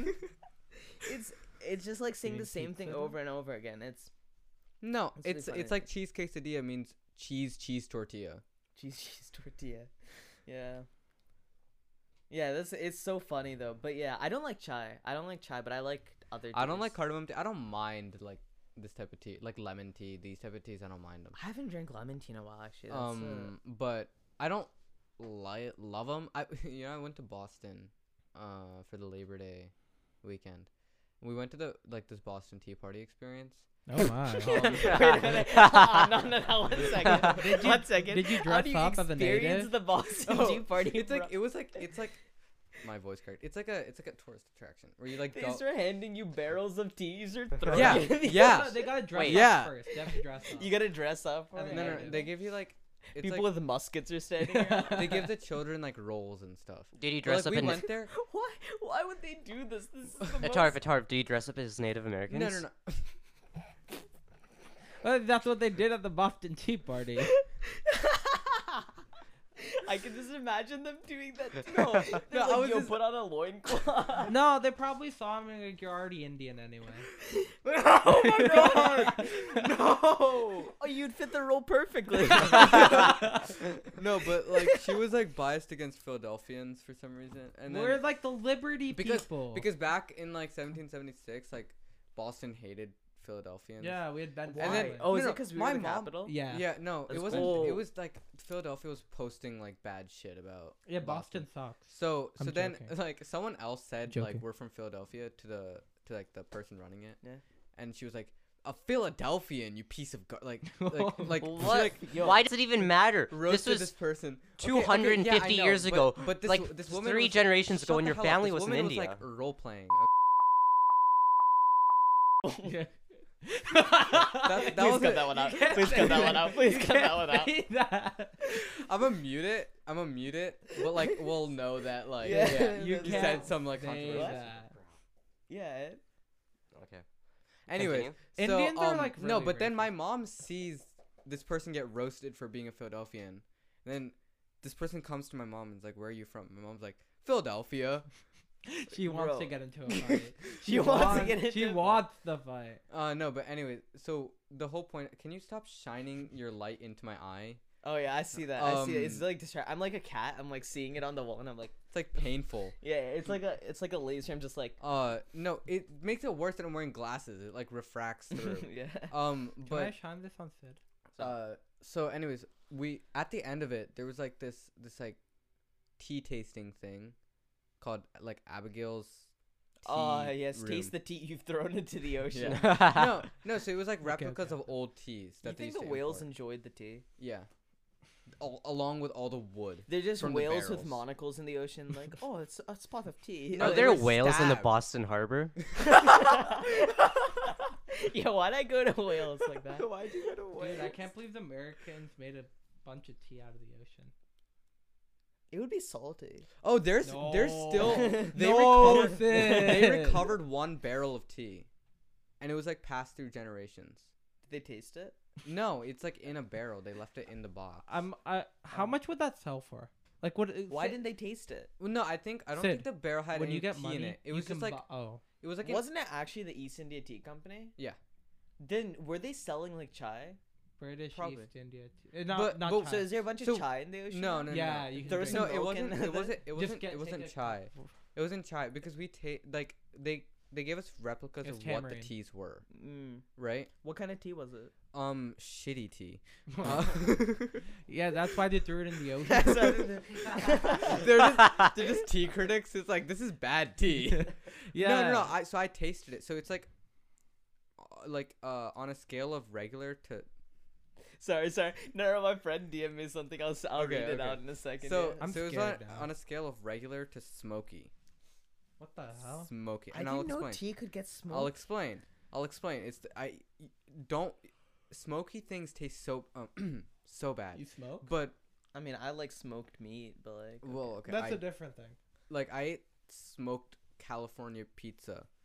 It's just like saying the mean same pizza thing then? over and over again. It's no, It's really it's funny. it's like cheese quesadilla means cheese tortilla. cheese tortilla. Yeah. Yeah, it's so funny though. But yeah, I don't like chai. But I like other teas. I don't like cardamom tea. I don't mind like this type of tea, like lemon tea. These type of teas, I don't mind them. I haven't drank lemon tea in a while actually. That's, But I don't love them. I I went to Boston, for the Labor Day weekend. We went to this Boston Tea Party experience. Oh my. Wait a minute. No, 1 second. Did you- 1 second. did you How dress do you up as a experience native? the Boston Oh, Tea Party? It's like bro? it's like my voice cracked. It's like a tourist attraction where you like They go. start handing you barrels of teas or throwing Yeah, it in the yeah. ocean. They gotta dress Wait. up Yeah. first. They have to dress up. You gotta dress up for And it. then No, Yeah. they give you like it's People like with muskets are standing around. they give the children like rolls and stuff. Did you But, dress like, up we in? went there. Why would they do this? This is the Atarv, did you dress up as Native Americans? No. That's what they did at the Boston Tea Party. I can just imagine them doing that. No, they're No, I like, was yo, just- put on a loincloth. No, they probably saw him and like, you're already Indian anyway. Oh my god! No! Oh, you'd fit the role perfectly. No, but like she was like biased against Philadelphians for some reason, and then We're like the Liberty because people. because back in like 1776, like Boston hated Philadelphians. yeah, we had Ben. And then- Franklin. oh, No, is no, it because we my were the mom- capital? yeah. Yeah, no, That's it wasn't. cool. It was like Philadelphia was posting like bad shit about. Yeah, Boston sucks. So I'm then joking. like someone else said Joking. like we're from Philadelphia to like the person running it. Yeah. And she was like, a Philadelphian, you piece of like What? like Yo, Why does it even matter? roasted This this was person 250 yeah, I know, years ago. But this like this woman 3 was, generations ago shut when the your hell up, family this was in woman India. was like role playing. Yeah. That Please was cut it. that one out. You can't Please cut that one out. Please You cut that can't one out. say that. I'm gonna mute it. But like we'll know that like Yeah, yeah, you you can't said some like Say controversial. What? that. Yeah. Okay. Anyways, Continue. so Indians are, like, no, really but then my racist. mom sees this person get roasted for being a Philadelphian. And then this person comes to my mom and is like, "Where are you from?" My mom's like, "Philadelphia." She wants Bro. to get into a fight. She wants to get She into a wants the fight. No, but anyway, so the whole point. Can you stop shining your light into my eye? Oh yeah, I see that. I see it. It's Um, like distract. I'm like a cat. I'm like seeing it on the wall, and I'm like, It's like painful. yeah, it's like a laser. I'm just like, No, it makes it worse that I'm wearing glasses. It like refracts through. yeah. Can I But shine this on Sid? so anyways, we at the end of it there was like this like tea tasting thing called like Abigail's tea Yes, room. taste the tea you've thrown into the ocean. Yeah. no, so it was like Okay, replicas okay. of old teas You that they think used the to whales import. enjoyed the tea? Yeah. Along with all the wood. They're just From the whales with barrels. monocles in the ocean. Like, oh, it's a spot of tea. No, Are they there were whales in the stabbed. Boston Harbor? Yeah, why'd I go to Wales like that? Why'd you go to Dude, I can't believe the Americans made a bunch of tea out of the ocean. It would be salty. Oh, there's No. still they No, recovered Sid. they recovered one barrel of tea, and it was like passed through generations. Did they taste it? No, it's like in a barrel. They left it in the box. How much would that sell for? Like what? Why didn't they taste it? Well, no, I don't Sid, think the barrel had when any you get tea money, in it. It you was can just like oh, it was like Wasn't it actually the East India Tea Company? Yeah. Then were they selling like chai? British Probably. East India. Not but- chai. So is there a bunch of So- chai in the ocean? no, no, no. Yeah, no. you can There was drink No, some it milk in wasn't. it. It wasn't. It Just wasn't. get- It wasn't take a chai. cup. It wasn't chai because we like they gave us replicas It's of what the tamarind. teas were, Mm. right? What kind of tea was it? Shitty tea. Uh, Yeah, that's why they threw it in the ocean. they're just tea critics. It's like this is bad tea. Yeah. No. I tasted it. So it's like on a scale of regular to Sorry. No, my friend DM'd me something. I'll Okay, read it okay. out in a second. so yeah. I'm so it was scared now. on a scale of regular to smoky. What the hell? Smoky. I And I'll didn't know explain. tea could get smoked. I'll explain. It's don't smoky things taste so so bad. You smoke? But I mean, I like smoked meat, but like. well, okay. That's I a different thing. ate smoked California pizza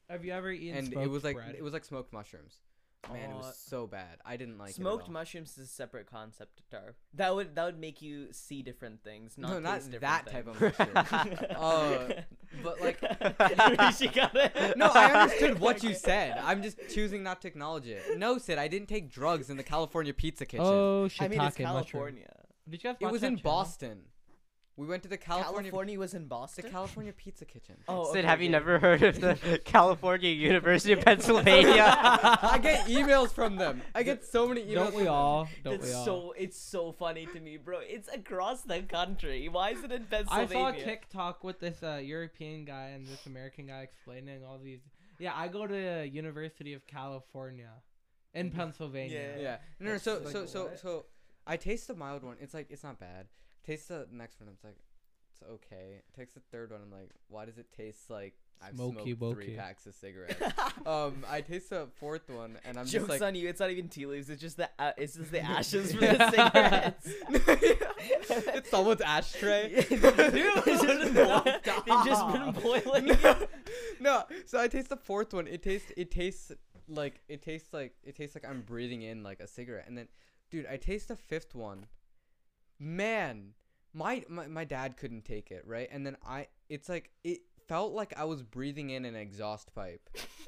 Have you ever eaten and smoked it was like bread? smoked mushrooms. Man, it was so bad. I didn't like Smoked it at all. mushrooms is a separate concept, Tar. That would make you see different things, not No, not taste different that type of things. mushroom. But like, She got it. no, I understood what you said. I'm just choosing not to acknowledge it. No, Sid, I didn't take drugs in the California Pizza Kitchen. Oh, I mean, it's shiitake mushroom. California. Did you guys It watch was that in channel? Boston. We went to the California Was in Boston. the California Pizza Kitchen. Oh, Sid, okay, have you okay. never heard of the California University of Pennsylvania? I get emails from them. I get so many emails. Don't from we them. all? Don't It's we all? so funny to me, bro. It's across the country. Why is it in I Pennsylvania? saw a TikTok with this European guy and this American guy explaining all these. Yeah, I go to University of California in Pennsylvania. Yeah. No, That's so like what? so I taste the mild one. It's like it's not bad. Taste the next one. It's like it's okay. Taste the third one. I'm like, why does it taste like I've Smoky smoked 3 wokey. packs of cigarettes? I taste the fourth one, and I'm just Joke's like, on you. It's not even tea leaves. It's just the ashes from the cigarettes. it's someone's ashtray. Dude, they've just been boiling. No, so I taste the fourth one. It tastes like I'm breathing in like a cigarette. And then, dude, I taste the fifth one. Man, my dad couldn't take it, right? And then it felt like I was breathing in an exhaust pipe.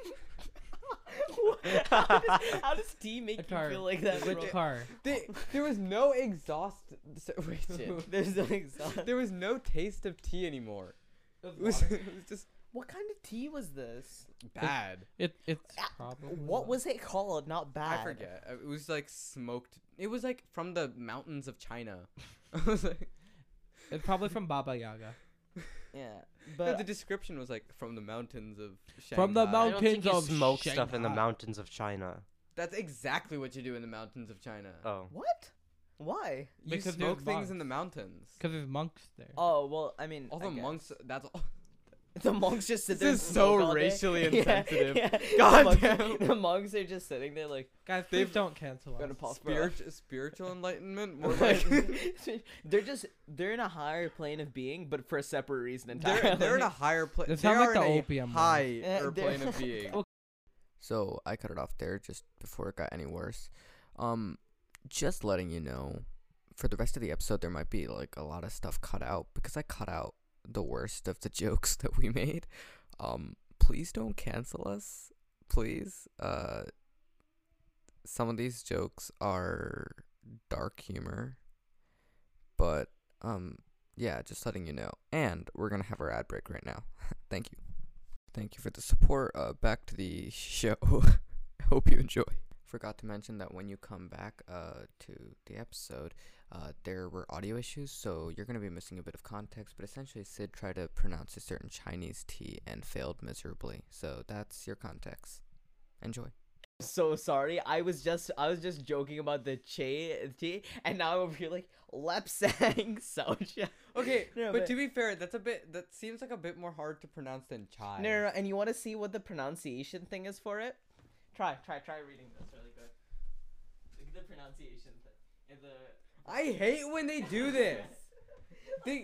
How does tea make you Qatar. feel like that, bro? Which car? There was no exhaust. Wait, shit. There's no exhaust. There was no taste of tea anymore. It was just What kind of tea was this? bad. It's Ah, probably. What was it called? Not bad. I forget. It was like smoked. It was like from the mountains of China. I was like, It's probably from Baba Yaga. Yeah, no, but the description was like from the mountains of Shanghai. From the I don't think mountains you of smoke stuff in the Shanghai. mountains of China. That's exactly what you do in the mountains of China. Oh. what? Why? You Because smoke there's things in the monks. mountains. Because there's monks there. Oh well, I mean, All I the guess. monks. That's all. The monks just sit This there. is and so smoke all day. racially Yeah, insensitive. yeah. God the monks, damn. the monks are just sitting there like Guys, please They've don't cancel gonna us. pop, bro. Spiritual enlightenment. More like they're in a higher plane of being, but for a separate reason entirely. they're in a higher plane. They They sound are like the in a opium ones. higher they're- plane of being. Okay. So I cut it off there just before it got any worse. Just letting you know, for the rest of the episode, there might be like a lot of stuff cut out because I cut out the worst of the jokes that we made. Please don't cancel us, please. Some of these jokes are dark humor, but yeah, just letting you know. And we're gonna have our ad break right now. Thank you for the support. Back to the show. Hope you enjoy. Forgot to mention that when you come back to the episode, there were audio issues, so you're going to be missing a bit of context, but essentially Sid tried to pronounce a certain Chinese tea and failed miserably. So that's your context. Enjoy. So sorry. I was just joking about the tea, and now I'm over here like Lepsang Socha. Okay, No, but to be fair, that seems like a bit more hard to pronounce than chai. No, and you want to see what the pronunciation thing is for it? Try reading this really quick. Look at the pronunciation thing. And I hate when they do this. They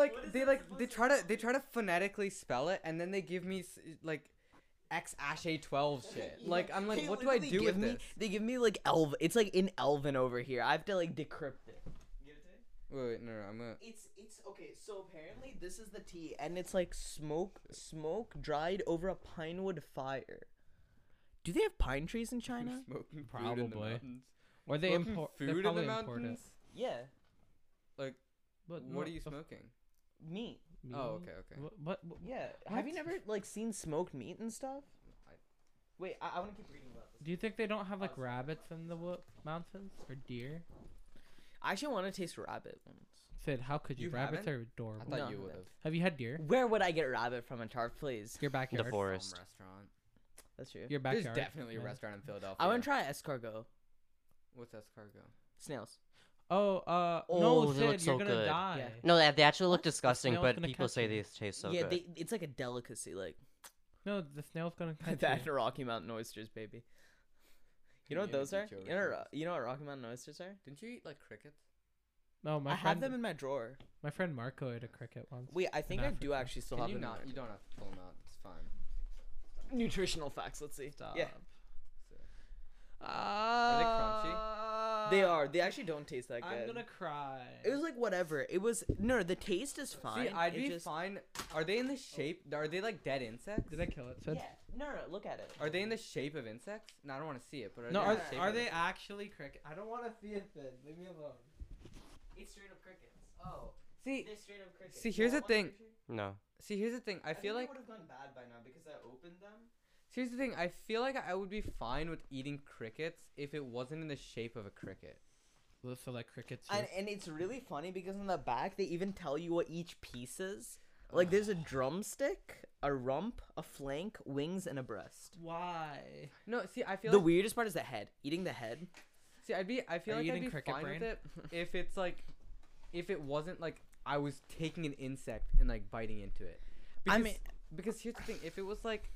try to phonetically spell it, and then they give me like X Ashe 12 shit. Like I'm like, They what do I literally do give with me, this? They give me like It's like in Elven over here. I have to like decrypt it. Give it to me. Wait, no, I'm gonna. It's okay. So apparently this is the tea, and it's like smoke dried over a pine wood fire. Do they have pine trees in China? Smoking food in the Probably. mountains. Or they Smoking import. food They in the probably import it. mountains. Yeah, But What no, are you of smoking? meat. Oh, meat? okay. What? Yeah. Have you What? never like seen smoked meat and stuff? I- Wait, I want to keep reading about this. Do you think they don't have like rabbits in the mountains or deer? I actually want to taste rabbit ones. Sid, how could you? You Rabbits haven't? are I adorable. thought No. you would have. Have you had deer? Where would I get rabbit from a Tarp, please? Your backyard. The forest. Restaurant. That's true. Your There's backyard. definitely a Yeah. restaurant in Philadelphia. I want to try escargot. What's escargot? Snails. Oh, Oh, no, they Sid, look you're so gonna good. die. Yeah. No, they actually look What? The disgusting, snail's but gonna people catch say you. these taste so yeah, good. it's like a delicacy, like No, the snail's gonna catch that you. Rocky Mountain oysters, baby. You know what those are? You know what Rocky Mountain oysters are? Didn't you eat like crickets? No, my I friend. have them in my drawer. My friend Marco ate a cricket once. Wait, I think I do Africa. actually still Can have you them. not? In You don't have to pull them out. It's fine. Nutritional facts. Let's see. Stop. Yeah. Are They are. They actually don't taste that good. I'm gonna cry. It was like whatever. It was no. The taste is fine. See, I'd It be just- fine. Are they in the shape? Are they like dead insects? Did I kill it? Sid? Yeah. No. Look at it. Are they in the shape of insects? No, I don't want to see it. But No, they are, in the shape are of they it? actually cricket? I don't want to see it, Sid. Leave me alone. It's straight up crickets. Oh. See, They're straight up crickets. See, here's the thing. No. see, here's the thing. I feel like would have gone bad by now because I opened them. here's the thing. I feel like I would be fine with eating crickets if it wasn't in the shape of a cricket. So like crickets. And it's really funny because in the back they even tell you what each piece is. Like there's a drumstick, a rump, a flank, wings, and a breast. Why? No, see, I feel The like weirdest part is the head. Eating the head. see, I feel Are like you I'd eating be cricket fine brain? with it if it's like, if it wasn't like I was taking an insect and like biting into it. I Because, mean- because here's the thing. If it was like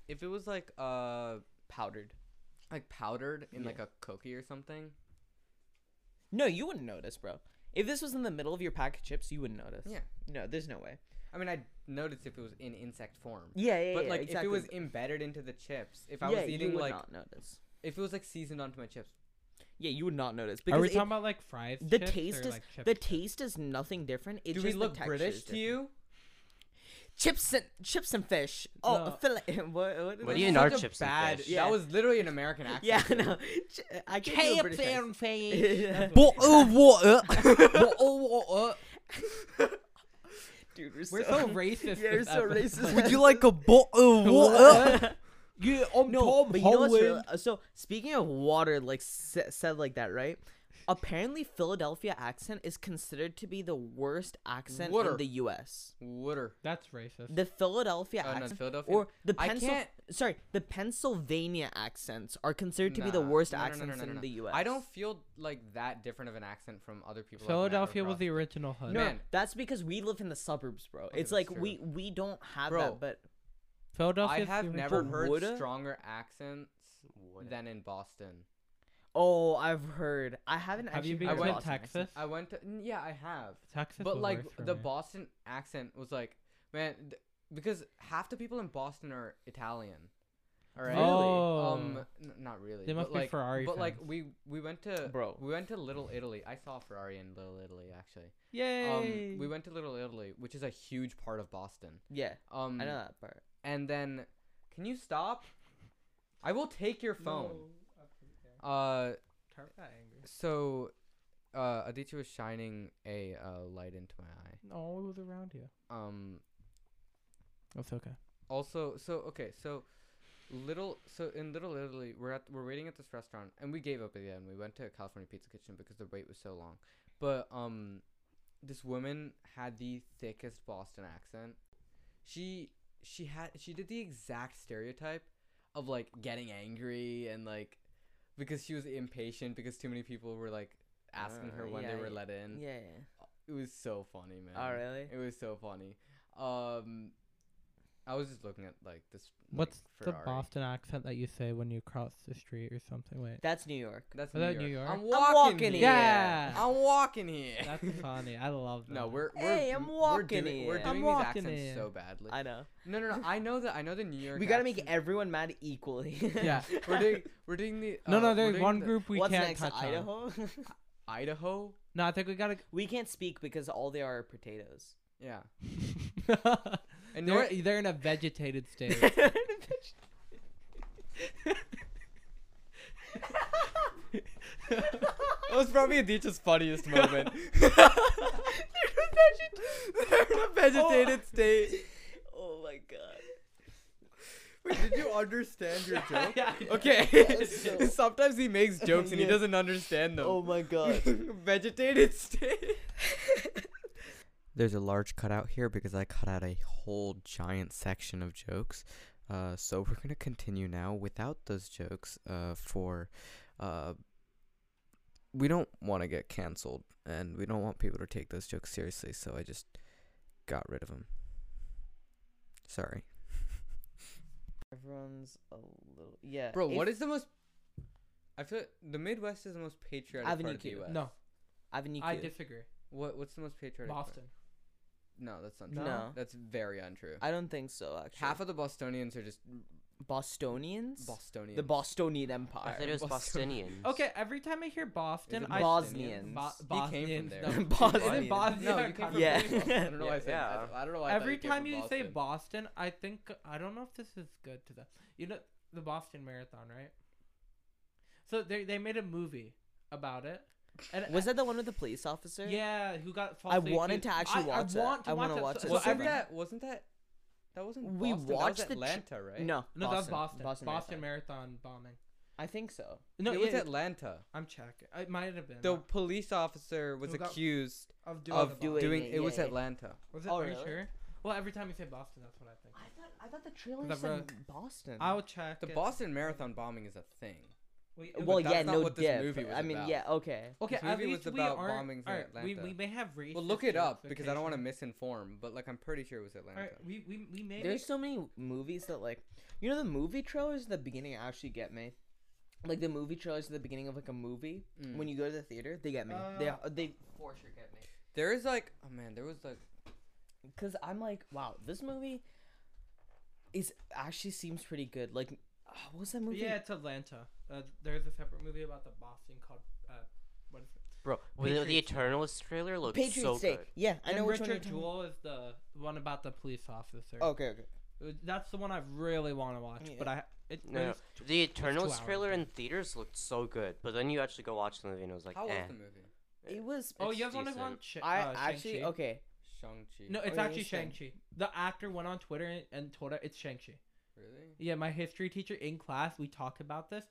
Powdered. like powdered in Yeah. like a cookie or something. No, you wouldn't notice, bro. If this was in the middle of your pack of chips, you wouldn't notice. Yeah. No, there's no way. I mean, I'd notice if it was in insect form. Yeah, But like exactly. if it was embedded into the chips, if I yeah, was you eating would like not notice. if it was like seasoned onto my chips. Yeah, you would not notice Are because we talking about like fries? the chips taste or, is like, chip the chips? taste is nothing different. It's Do just we the look texture British is to you? Chips and fish. Oh, No. a fillet. what What This do you is know such a chips and bad? fish? Yeah. That was literally an American accent. Yeah, to me. no. I can't do a British accent. fish. Bottle of water. Bottle of water. Dude, We're so racist. Yeah, we're this so episode. racist. Would you like a bottle of water? Yeah, I'm No, Tom but you know what's Holland. real? So speaking of water, like said like that, right? Apparently, Philadelphia accent is considered to be the worst accent Water. in the U.S. Water. That's racist. The Philadelphia Oh, no, accent, Philadelphia. or the I can't. the Pennsylvania accents are considered to be the Nah. worst No, no, no, accents no, no, in no. the U.S. I don't feel like that different of an accent from other people. Philadelphia was the original hood. No, Man. that's because we live in the suburbs, bro. Okay, It's that's like true. we don't have Bro, that, but Philadelphia. I have never But heard woulda? stronger accents Woulda. than in Boston. oh, I've heard. I haven't Have actually. you been heard to a Boston Texas? accent. I went to yeah, I have. Texas. But was like worse for the me. Boston accent was like, man, because half the people in Boston are Italian. All right. Oh. Not really. They must but be like, Ferrari But like fans. we went to Bro. we went to Little Italy. I saw Ferrari in Little Italy actually. Yay. We went to Little Italy, which is a huge part of Boston. Yeah, I know that part. And then, can you stop? I will take your phone. So, Aditya was shining a light into my eye. No, it was around you. That's okay. Also, so in Little Italy, we're waiting at this restaurant, and we gave up at the end. We went to California Pizza Kitchen because the wait was so long. But this woman had the thickest Boston accent. She did the exact stereotype of like getting angry and like because she was impatient because too many people were like asking her when they were let in. Yeah. It was so funny, man. Oh, really? It was so funny. I was just looking at like this. What's the Ferrari. Boston accent that you say when you cross the street or something? Wait. That's New York. That's Was that New York? I'm walking walking here. here. Yeah. I'm walking here. That's funny. I love that. No, we're Hey, I'm walking doing, here. We're I'm doing walking these accents here. so badly. I know. No. I know the New York. We gotta make accent. everyone mad equally. Yeah, we're doing the. No, we're there's doing one the group we What's can't next? touch on. Idaho. Idaho. No, I think we gotta. We can't speak because all they are potatoes. Yeah, and they're in a vegetated state. that was probably Aditya's funniest moment. They're in a vegetated state. Oh my god. Wait, did you understand your joke? Yeah. Okay. So- Sometimes he makes jokes and he Yeah. doesn't understand them. Oh my god. Vegetated state. There's a large cutout here because I cut out a whole giant section of jokes. So we're gonna continue now without those jokes. We don't want to get canceled, and we don't want people to take those jokes seriously. So I just got rid of them. Sorry, Everyone's a little bro. What is the most? I feel the Midwest is the most patriotic Avenue part of the Q. U.S. No, Avenue Q? I disagree. What's the most patriotic? part? Boston. No, that's not true. No. That's very untrue. I don't think so. Actually, Half of the Bostonians are just Bostonians. Bostonians. The Bostonian I Empire. thought it was Boston. Bostonians. Okay, every time I hear Boston, it I Bosnians? He came from there. No. Bosnians. Is it Bosnia? No, or you came from Yeah. Boston. I don't know why I said Yeah. I don't know why I thought Every came time from you say Boston. Boston, I think I don't know if this is good to them. You know the Boston Marathon, right? So they made a movie about it. And Was that the one with the police officer? Yeah, who got I falsely wanted accused. to actually watch that. want to I wanna watch So- it so so Wasn't every- bad. that wasn't We Boston, watched that the was Atlanta, right? No, No, that was Boston. Boston Boston Marathon bombing. I think so. No, it was yeah, Atlanta. I'm checking. It might have been. The police officer was Who got- accused of doing, of the bombing. doing it, it was yeah. Atlanta. Was it? Oh, Are you really? sure? Well, every time you say Boston, that's what I think. I thought the trailer The said Boston. I'll check. The it. Boston Marathon bombing is a thing. Wait, Well, But that's yeah, not no what this dip. movie was I mean, about. yeah, okay. Okay, This at movie least was we about aren't. bombings in Alright, we Atlanta. may have racist. Well, look it up because I don't want to justification. misinform, but like I'm pretty sure it was Atlanta. Alright, we may. There's so many movies that like, you know, the movie trailers at the beginning actually get me. Like the movie trailers at the beginning of like a movie, Mm. when you go to the theater, they get me. They for sure get me. There is like, oh man, there was like, Cause I'm like, wow, this movie is actually seems pretty good. Like, what was that movie? Yeah, it's Atlanta. There's a separate movie about the Boston called what is it? Bro, the Patriots Eternals trailer looks Patriots so Day. good. Yeah, I know And which one Richard you're talking- Jewell is the one about the police officer. Okay. That's the one I really want to watch, Yeah. but it No, was the Eternals hours, trailer yeah. in theaters looked so good, but then you actually go watch the movie and it was like, how eh. was the movie? It was. Oh, It's you guys want to decent. watch? I actually Shang-Chi? okay. Shang-Chi. No, it's Okay, actually it's Shang- Shang-Chi. The actor went on Twitter and told us it's Shang-Chi. Really? Yeah, my history teacher in class, we talk about this.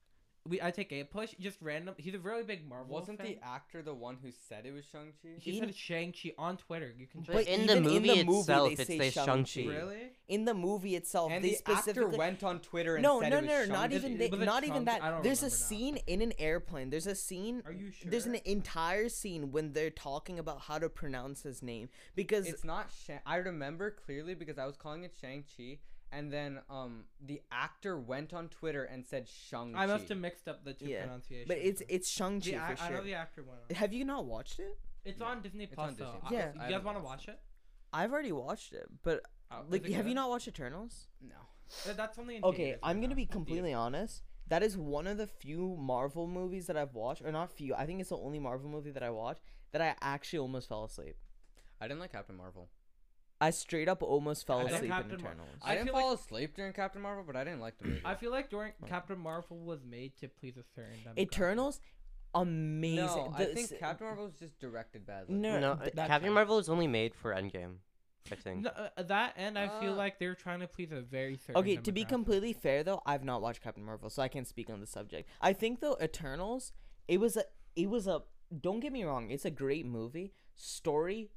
I take a push, just random. He's a really big Marvel Wasn't fan. the actor the one who said it was Shang-Chi? He said Shang-Chi on Twitter. You can But But in the even movie itself, they it say says Shang-Chi. really? In the movie itself, And they the actor specifically went on Twitter and no, said no, it was no, Shang-Chi. not even they, Was it not even Trump? that. I don't There's a remember now. scene in an airplane. There's a scene. Are you sure? There's an entire scene when they're talking about how to pronounce his name because It's not Shang. I remember clearly because I was calling it Shang-Chi, and then the actor went on Twitter and said Shang-Chi. I must have mixed up the two Yeah, pronunciations. but it's Shang-Chi I for know sure. the actor went on. Have you not watched it? It's No. on Disney It's Plus on Disney though. Plus. Yeah. I You guys haven't want to watched watch it? I've already watched it, but Is like, it have you good? not watched Eternals? No. That's only in Okay, theaters I'm right gonna now. be completely honest. That is one of the few Marvel movies that I've watched, or not few. I think it's the only Marvel movie that I watched that I actually almost fell asleep. I didn't like Captain Marvel. I straight up almost fell I like asleep in Captain Mar- Eternals. I I didn't feel fall asleep during Captain Marvel, but I didn't like the movie. I feel like during Oh. Captain Marvel was made to please a certain demographic. Eternals, amazing. No, I The think s- Captain Marvel was just directed badly. No, No, th- that Captain counts. Marvel was only made for Endgame, I think. No, that and I feel Uh, like they're trying to please a very certain Okay, to be demographic. completely fair though, I've not watched Captain Marvel, so I can't speak on the subject. I think though Eternals, it was a don't get me wrong, it's a great movie. Story,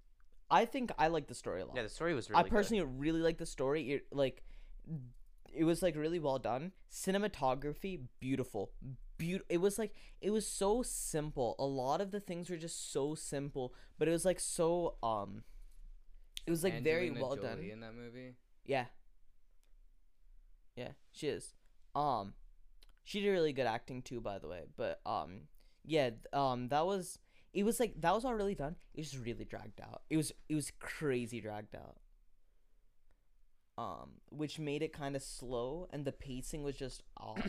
I think I like the story a lot. Yeah, the story was really I personally really like the story. It was like really well done. Cinematography, beautiful. It was like it was so simple. A lot of the things were just so simple, but it was like so it was like very Angelina well Jolie done. in that movie. Yeah. Yeah, she is. She did really good acting too, by the way. But yeah, that was it was like that was all really done. It was just really dragged out. It was crazy dragged out. Which made it kind of slow, and the pacing was just off.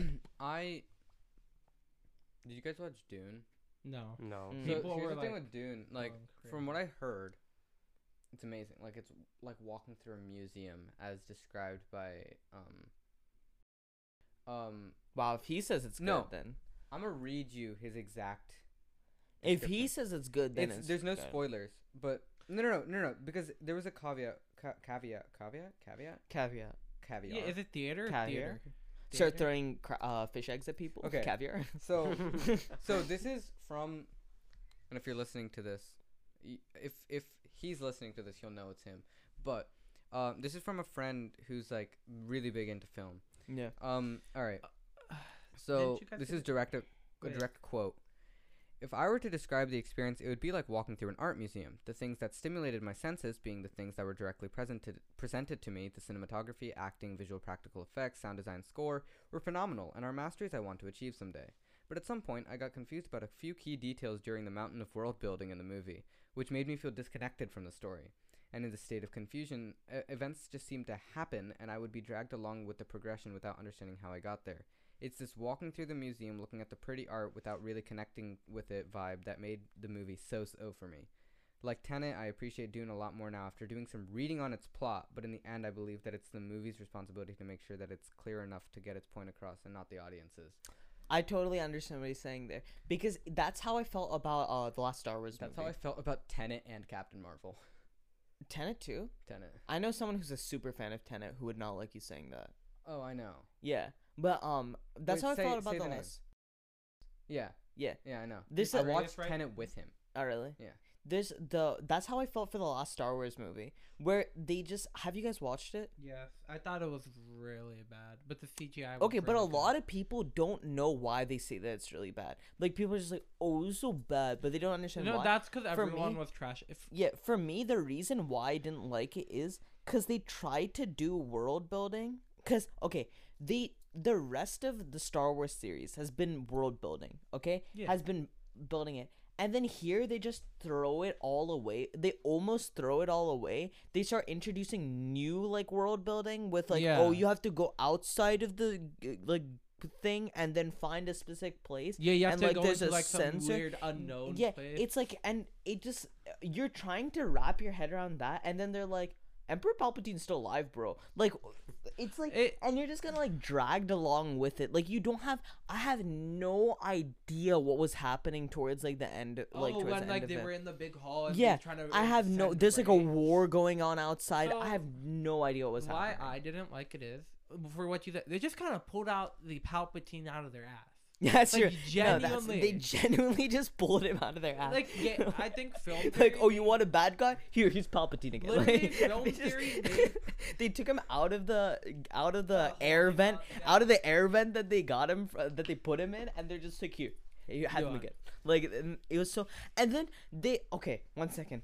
Did you guys watch Dune? No. No. Mm. So People here's were the thing like, with Dune. Like, going from what I heard, it's amazing. Like, it's like walking through a museum, as described by Wow, if he says it's good, No. then I'm gonna read you his exact. if he description. says it's good, then it's there's no good. spoilers, but no, because there was a caveat. Caveat. Caveat. Caviar. Yeah, is it theater? Or Caviar? theater? Start Theater? throwing fish eggs at people. Okay. Caviar. So, so this is from, and if you're listening to this, if he's listening to this, you'll know it's him. But, this is from a friend who's like really big into film. Yeah. All right. So Didn't you guys this say is that- a Wait. direct quote. If I were to describe the experience, it would be like walking through an art museum. The things that stimulated my senses being the things that were directly presented to me, the cinematography, acting, visual practical effects, sound design, score, were phenomenal and are masteries I want to achieve someday. But at some point, I got confused about a few key details during the mountain of world building in the movie, which made me feel disconnected from the story. and in the state of confusion, events just seemed to happen, and I would be dragged along with the progression without understanding how I got there. It's this walking through the museum, looking at the pretty art without really connecting with it vibe that made the movie so for me. Like Tenet, I appreciate Dune a lot more now after doing some reading on its plot, but in the end, I believe that it's the movie's responsibility to make sure that it's clear enough to get its point across and not the audience's. I totally understand what he's saying there, because that's how I felt about the last Star Wars movie. That's how I felt about Tenet and Captain Marvel. Tenet too? Tenet. I know someone who's a super fan of Tenet who would not like you saying that. Oh, I know. Yeah, but that's Wait, how I say- felt about say the the name. last. Yeah. Yeah. Yeah, I know. This I is- watched Right? Tenet with him. Oh really? Yeah. That's how I felt for the last Star Wars movie, where they just have you guys watched it? Yes, I thought it was really bad, but the CGI. Was Okay, but a really good. lot of people don't know why they say that it's really bad. Like people are just like, "Oh, it's so bad," but they don't understand No, why. that's because For everyone me- was trash. Yeah, for me, the reason why I didn't like it is because they tried to do world building. Because okay, the rest of the Star Wars series has been world building. Okay, Yeah. has been building it, and then here they just throw it all away. They almost throw it all away. They start introducing new like world building with like, Yeah. oh, you have to go outside of the like thing and then find a specific place. Yeah, you have and, to like, go there's into a like some sensor. weird unknown Yeah, place. it's like, and it just you're trying to wrap your head around that, and then they're like, Emperor Palpatine's still alive, bro. Like, it's like, and you're just gonna like dragged along with it. Like, you don't have. I have no idea what was happening towards like the end. Like, towards when the like end they of were it. in the big hall. And Yeah, trying to, I have no. send There's like a Rey. war going on outside. So, I have no idea what was Why happening. I didn't like it is for what you said. They just kind of pulled out the Palpatine out of their ass. Yeah, that's like, true. No, that's, they genuinely. genuinely just pulled him out of their ass. Like, yeah, I think film. Like, theory oh, you made- want a bad guy? Here, he's Palpatine again. Literally, Like, film they just- theory made- they took him out of the The air holding vent, on- yeah. out of the air vent that they got him, that they put him in, and they're just like, here, you have him Yeah. again. Like, and it was so. And then okay, 1 second.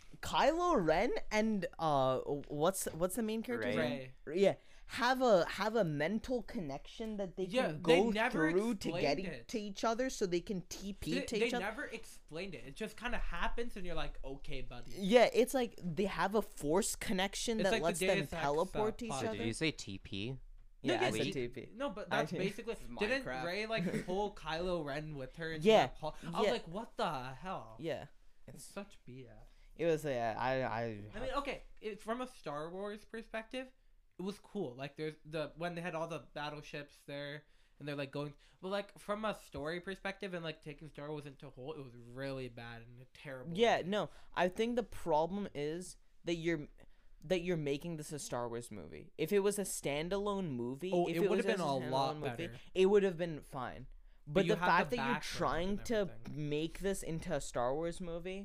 Kylo Ren and what's the main character's Rey. name? Yeah. Have a mental connection that they Yeah, can they go never through to explained get it. to each other, so they can TP to They each other. never explained it. It just kind of happens, and you're like, okay, buddy. Yeah, it's like they have a force connection It's that like the lets them Deus Ex, teleport to each plot. So other. did you say TP? Yeah, No, I yeah, said we- TP. No, but I that's think- basically. This is Didn't Minecraft. Ray like pull Kylo Ren with her? Into Yeah, that hall? I was yeah. like, what the hell? Yeah, It's such BS. it was. I I mean, okay, from a Star Wars perspective, it was cool. Like, there's when they had all the battleships there, and they're like going. But like from a story perspective and like taking Star Wars into whole, it was really bad and terrible. Yeah, no. I think the problem is that you're making this a Star Wars movie. If it was a standalone movie, Oh, if it was would've been just a lot standalone movie, better. it would have been fine. But you the have fact the that you're background trying and to everything. make this into a Star Wars movie,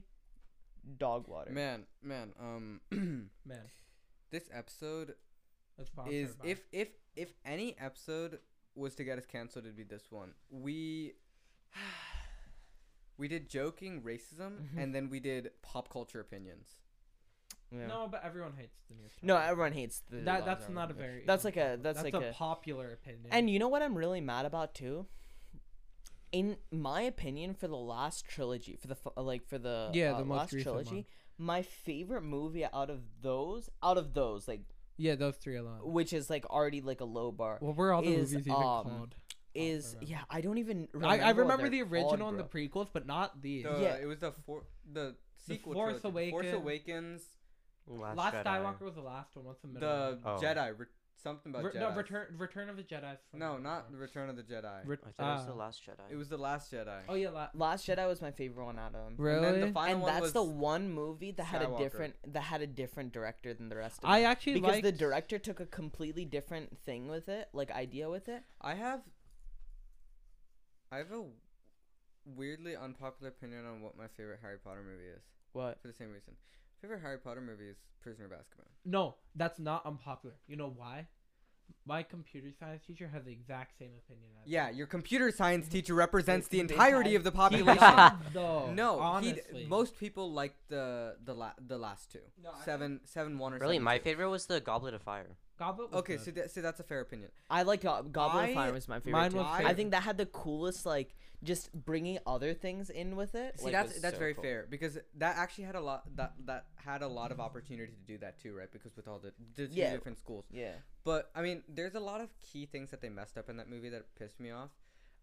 dog water. Man, Man, this episode that's is if any episode was to get us canceled, it'd be this one. We did joking racism, Mhm. and then we did pop culture opinions. Yeah. No, but everyone hates the new. Star No, Wars. everyone hates the. That's not a very. That's like a- that's like a a- popular opinion. And you know what I'm really mad about too? In my opinion, for the last trilogy, for the Yeah, the most last recent trilogy, one. my favorite movie out of those, like yeah, those three alone. which is like already like a low bar, What were all the is, movies even called? is remember. yeah, I don't even. I what remember they're the original called, and the bro. prequels, but not these. Yeah. It was the sequel Force trilogy. Force Awakens. Awakens, Last Jedi. Skywalker was the last one. What's the middle? the one? Oh. Jedi, something about Jedi. No, Return of the Jedi. No, not the Return of the Jedi. I thought it was the Last Jedi. It was the Last Jedi. Oh yeah, Last Jedi was my favorite one out of them. really? And then the final And one that's was the one movie that had Skywalker. a different director than the rest of I them. actually Because the liked- director took a completely different thing with it, like idea with it. I have a weirdly unpopular opinion on what my favorite Harry Potter movie is. What? For the same reason. Favorite Harry Potter movie is Prisoner of Azkaban. No, that's not unpopular. You know why? My computer science teacher has the exact same opinion as Yeah, your computer science teacher represents the Big entirety time. of the He population. doesn't, though. No, honestly. most people like the last two. No, I seven one or Really, seven my two. favorite was the Goblet of Fire. Goblet was Okay, good. so that's a fair opinion. I like Goblet of Fire I- was my favorite. mine too. was I favorite. think that had the coolest like just bringing other things in with it. See, like, that's was that's so very cool. fair because that actually had a lot that had a lot of opportunity to do that too, right? Because with all the two Yeah. different schools. Yeah. But I mean, there's a lot of key things that they messed up in that movie that pissed me off.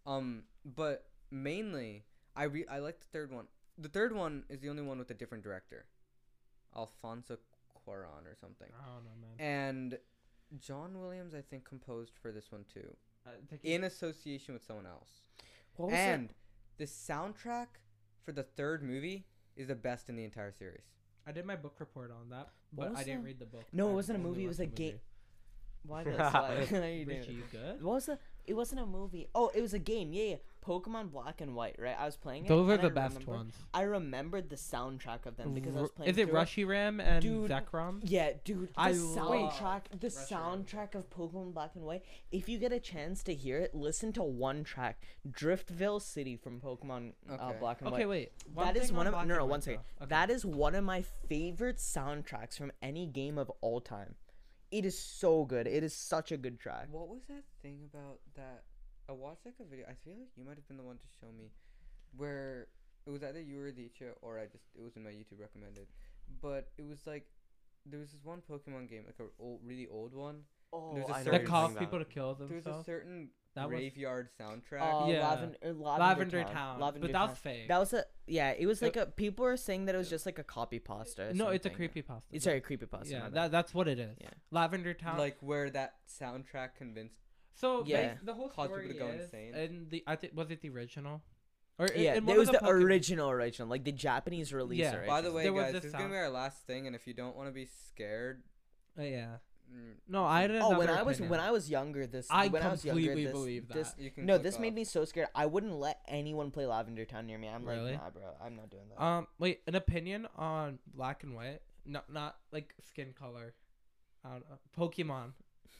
But mainly I like the third one. The third one is the only one with a different director, Alfonso Cuarón or something. I don't know, man. And John Williams, I think, composed for this one too, I think he- in association with someone else. What was And the soundtrack for the third movie is the best in the entire series. I did my book report on that, What but I was didn't the- read the book. No, it I wasn't a only movie, it was watched a the game. movie. Why this? Why? How you doing? Richie, you good? What was the? It wasn't a movie. Oh, it was a game. Yeah, yeah. Pokemon Black and White. Right. I was playing it. Those are and the I best remember- ones. I remembered the soundtrack of them because I was playing. Is it through Reshiram and Dude, Zekrom? Yeah, dude. The I soundtrack, the Reshiram. soundtrack of Pokemon Black and White. If you get a chance to hear it, listen to one track, Driftville City from Pokemon Okay. Black and Okay, White. wait. That is one of Black no, and no, White, one second. though. Okay. That is one of my favorite soundtracks from any game of all time. It is so good. It is such a good track. What was that thing about that? I watched like a video. I feel like you might have been the one to show me, where it was either you or Aditya, or it was in my YouTube recommended. But it was like there was this one Pokemon game, like a really old one. Oh, There's a I know certain That what calls you're people to talking kill There was a themselves. certain That was graveyard soundtrack. Yeah. Lavender Town. Lavender But that Town. was fake. That was a it was like a people were saying that it was just like a copy pasta. No, it's a creepypasta. It's a creepypasta. Yeah, my bad. that's what it is. Yeah. Lavender Town. Like where that soundtrack convinced. So Yeah. the whole Caused story people to go is, insane. and I think was it the original, or Yeah, in it one was of the Pokemon- original, like the Japanese release. Yeah. Right? By the way, There was guys, this this is gonna sound- be our last thing, and if you don't want to be scared, Yeah. mm, No, I didn't. Oh, when I was younger, I when I was younger, completely this, believe that. this you can. no, click this made off. me so scared. I wouldn't let anyone play Lavender Town near me. I'm Really? like, nah, bro, I'm not doing that. Wait, an opinion on Black and White? Not like skin color. I don't know. Pokemon.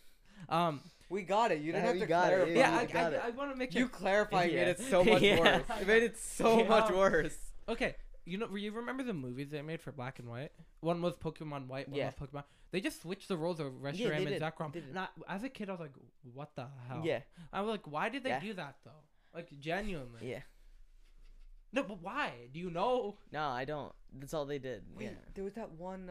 We got it. You didn't Yeah, have we to got it, clarify. yeah. Yeah, got it. I want to make You it. clarifying made Yeah. it so much Yeah. worse. It made it so Yeah. much worse. Okay, you remember the movies they made for Black and White? One was Pokemon White, one Yeah. was Pokemon. They just switched the roles of Yeah, Reshiram they and did. Zekrom. They did. Not as a kid, I was like, what the hell? Yeah, I was like, why did they Yeah. do that though? Like genuinely. yeah. No, but why? Do you know? No, I don't. That's all they did. Wait, Yeah. there was that one.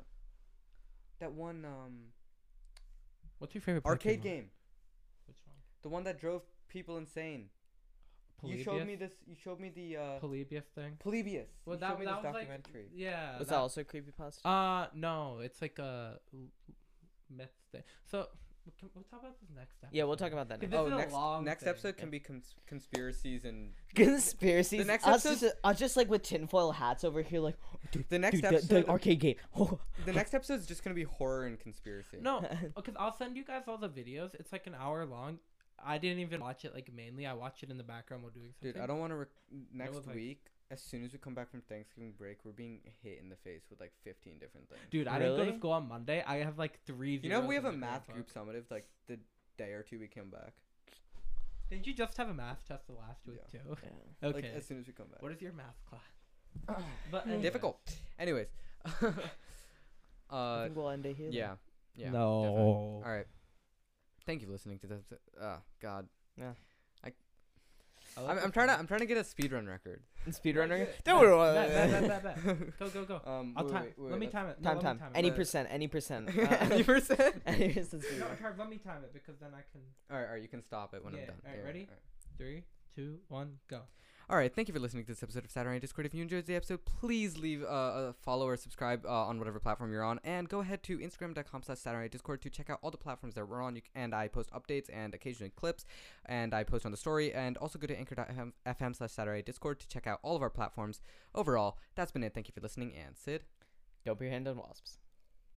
What's your favorite Arcade Pokemon? game. Which one? The one that drove people insane. You showed me this. You showed me the Polybius thing. Polybius. Well, You that, showed me that this was like, documentary. yeah. Was that also a creepypasta? No, it's like a myth thing. So we'll talk about this next episode. Yeah, we'll talk about that This next. is a next long next thing. episode can be conspiracies and Conspiracies. The next us episode- just like with tinfoil hats over here, like the next dude, episode. the arcade game. The next episode is just gonna be horror and conspiracy. No, because I'll send you guys all the videos. It's like an hour long. I didn't even watch it like mainly. I watch it in the background while doing something. Dude, I don't want to. Next was like- week, as soon as we come back from Thanksgiving break, we're being hit in the face with like 15 different things. Dude, I didn't go Really? to school on Monday. I have like 3 You know, we zeros have a in my math grade group book. summative like the day or two we came back. Didn't you just have a math test the last week Yeah. too? Yeah. Okay. Like as soon as we come back. What is your math class? But anyways. Difficult. Anyways. I think we'll end it here. Yeah. Yeah. No. definitely. All right. Thank you for listening to this. God. Yeah. I'm trying to get a speedrun record. Speedrunner. Bet, Don't worry. bet. Go. I'll wait, time. wait, Let me let's- time it. No, let me Time. time Any it. percent. Any percent. Any percent? Any percent. No, Charles, let me time it because then I can. All right, you can stop it when I'm Yeah, done. alright, Yeah, ready? alright. 3, 2, 1, go. All right, thank you for listening to this episode of Saturday Night Discord. If you enjoyed the episode, please leave a follow or subscribe on whatever platform you're on, and go ahead to Instagram.com/Saturday Night Discord to check out all the platforms that we're on. And I post updates and occasionally clips, and I post on the story. And also go to Anchor.fm/Saturday Discord to check out all of our platforms. Overall, that's been it. Thank you for listening, and Sid. Dope your hand on wasps.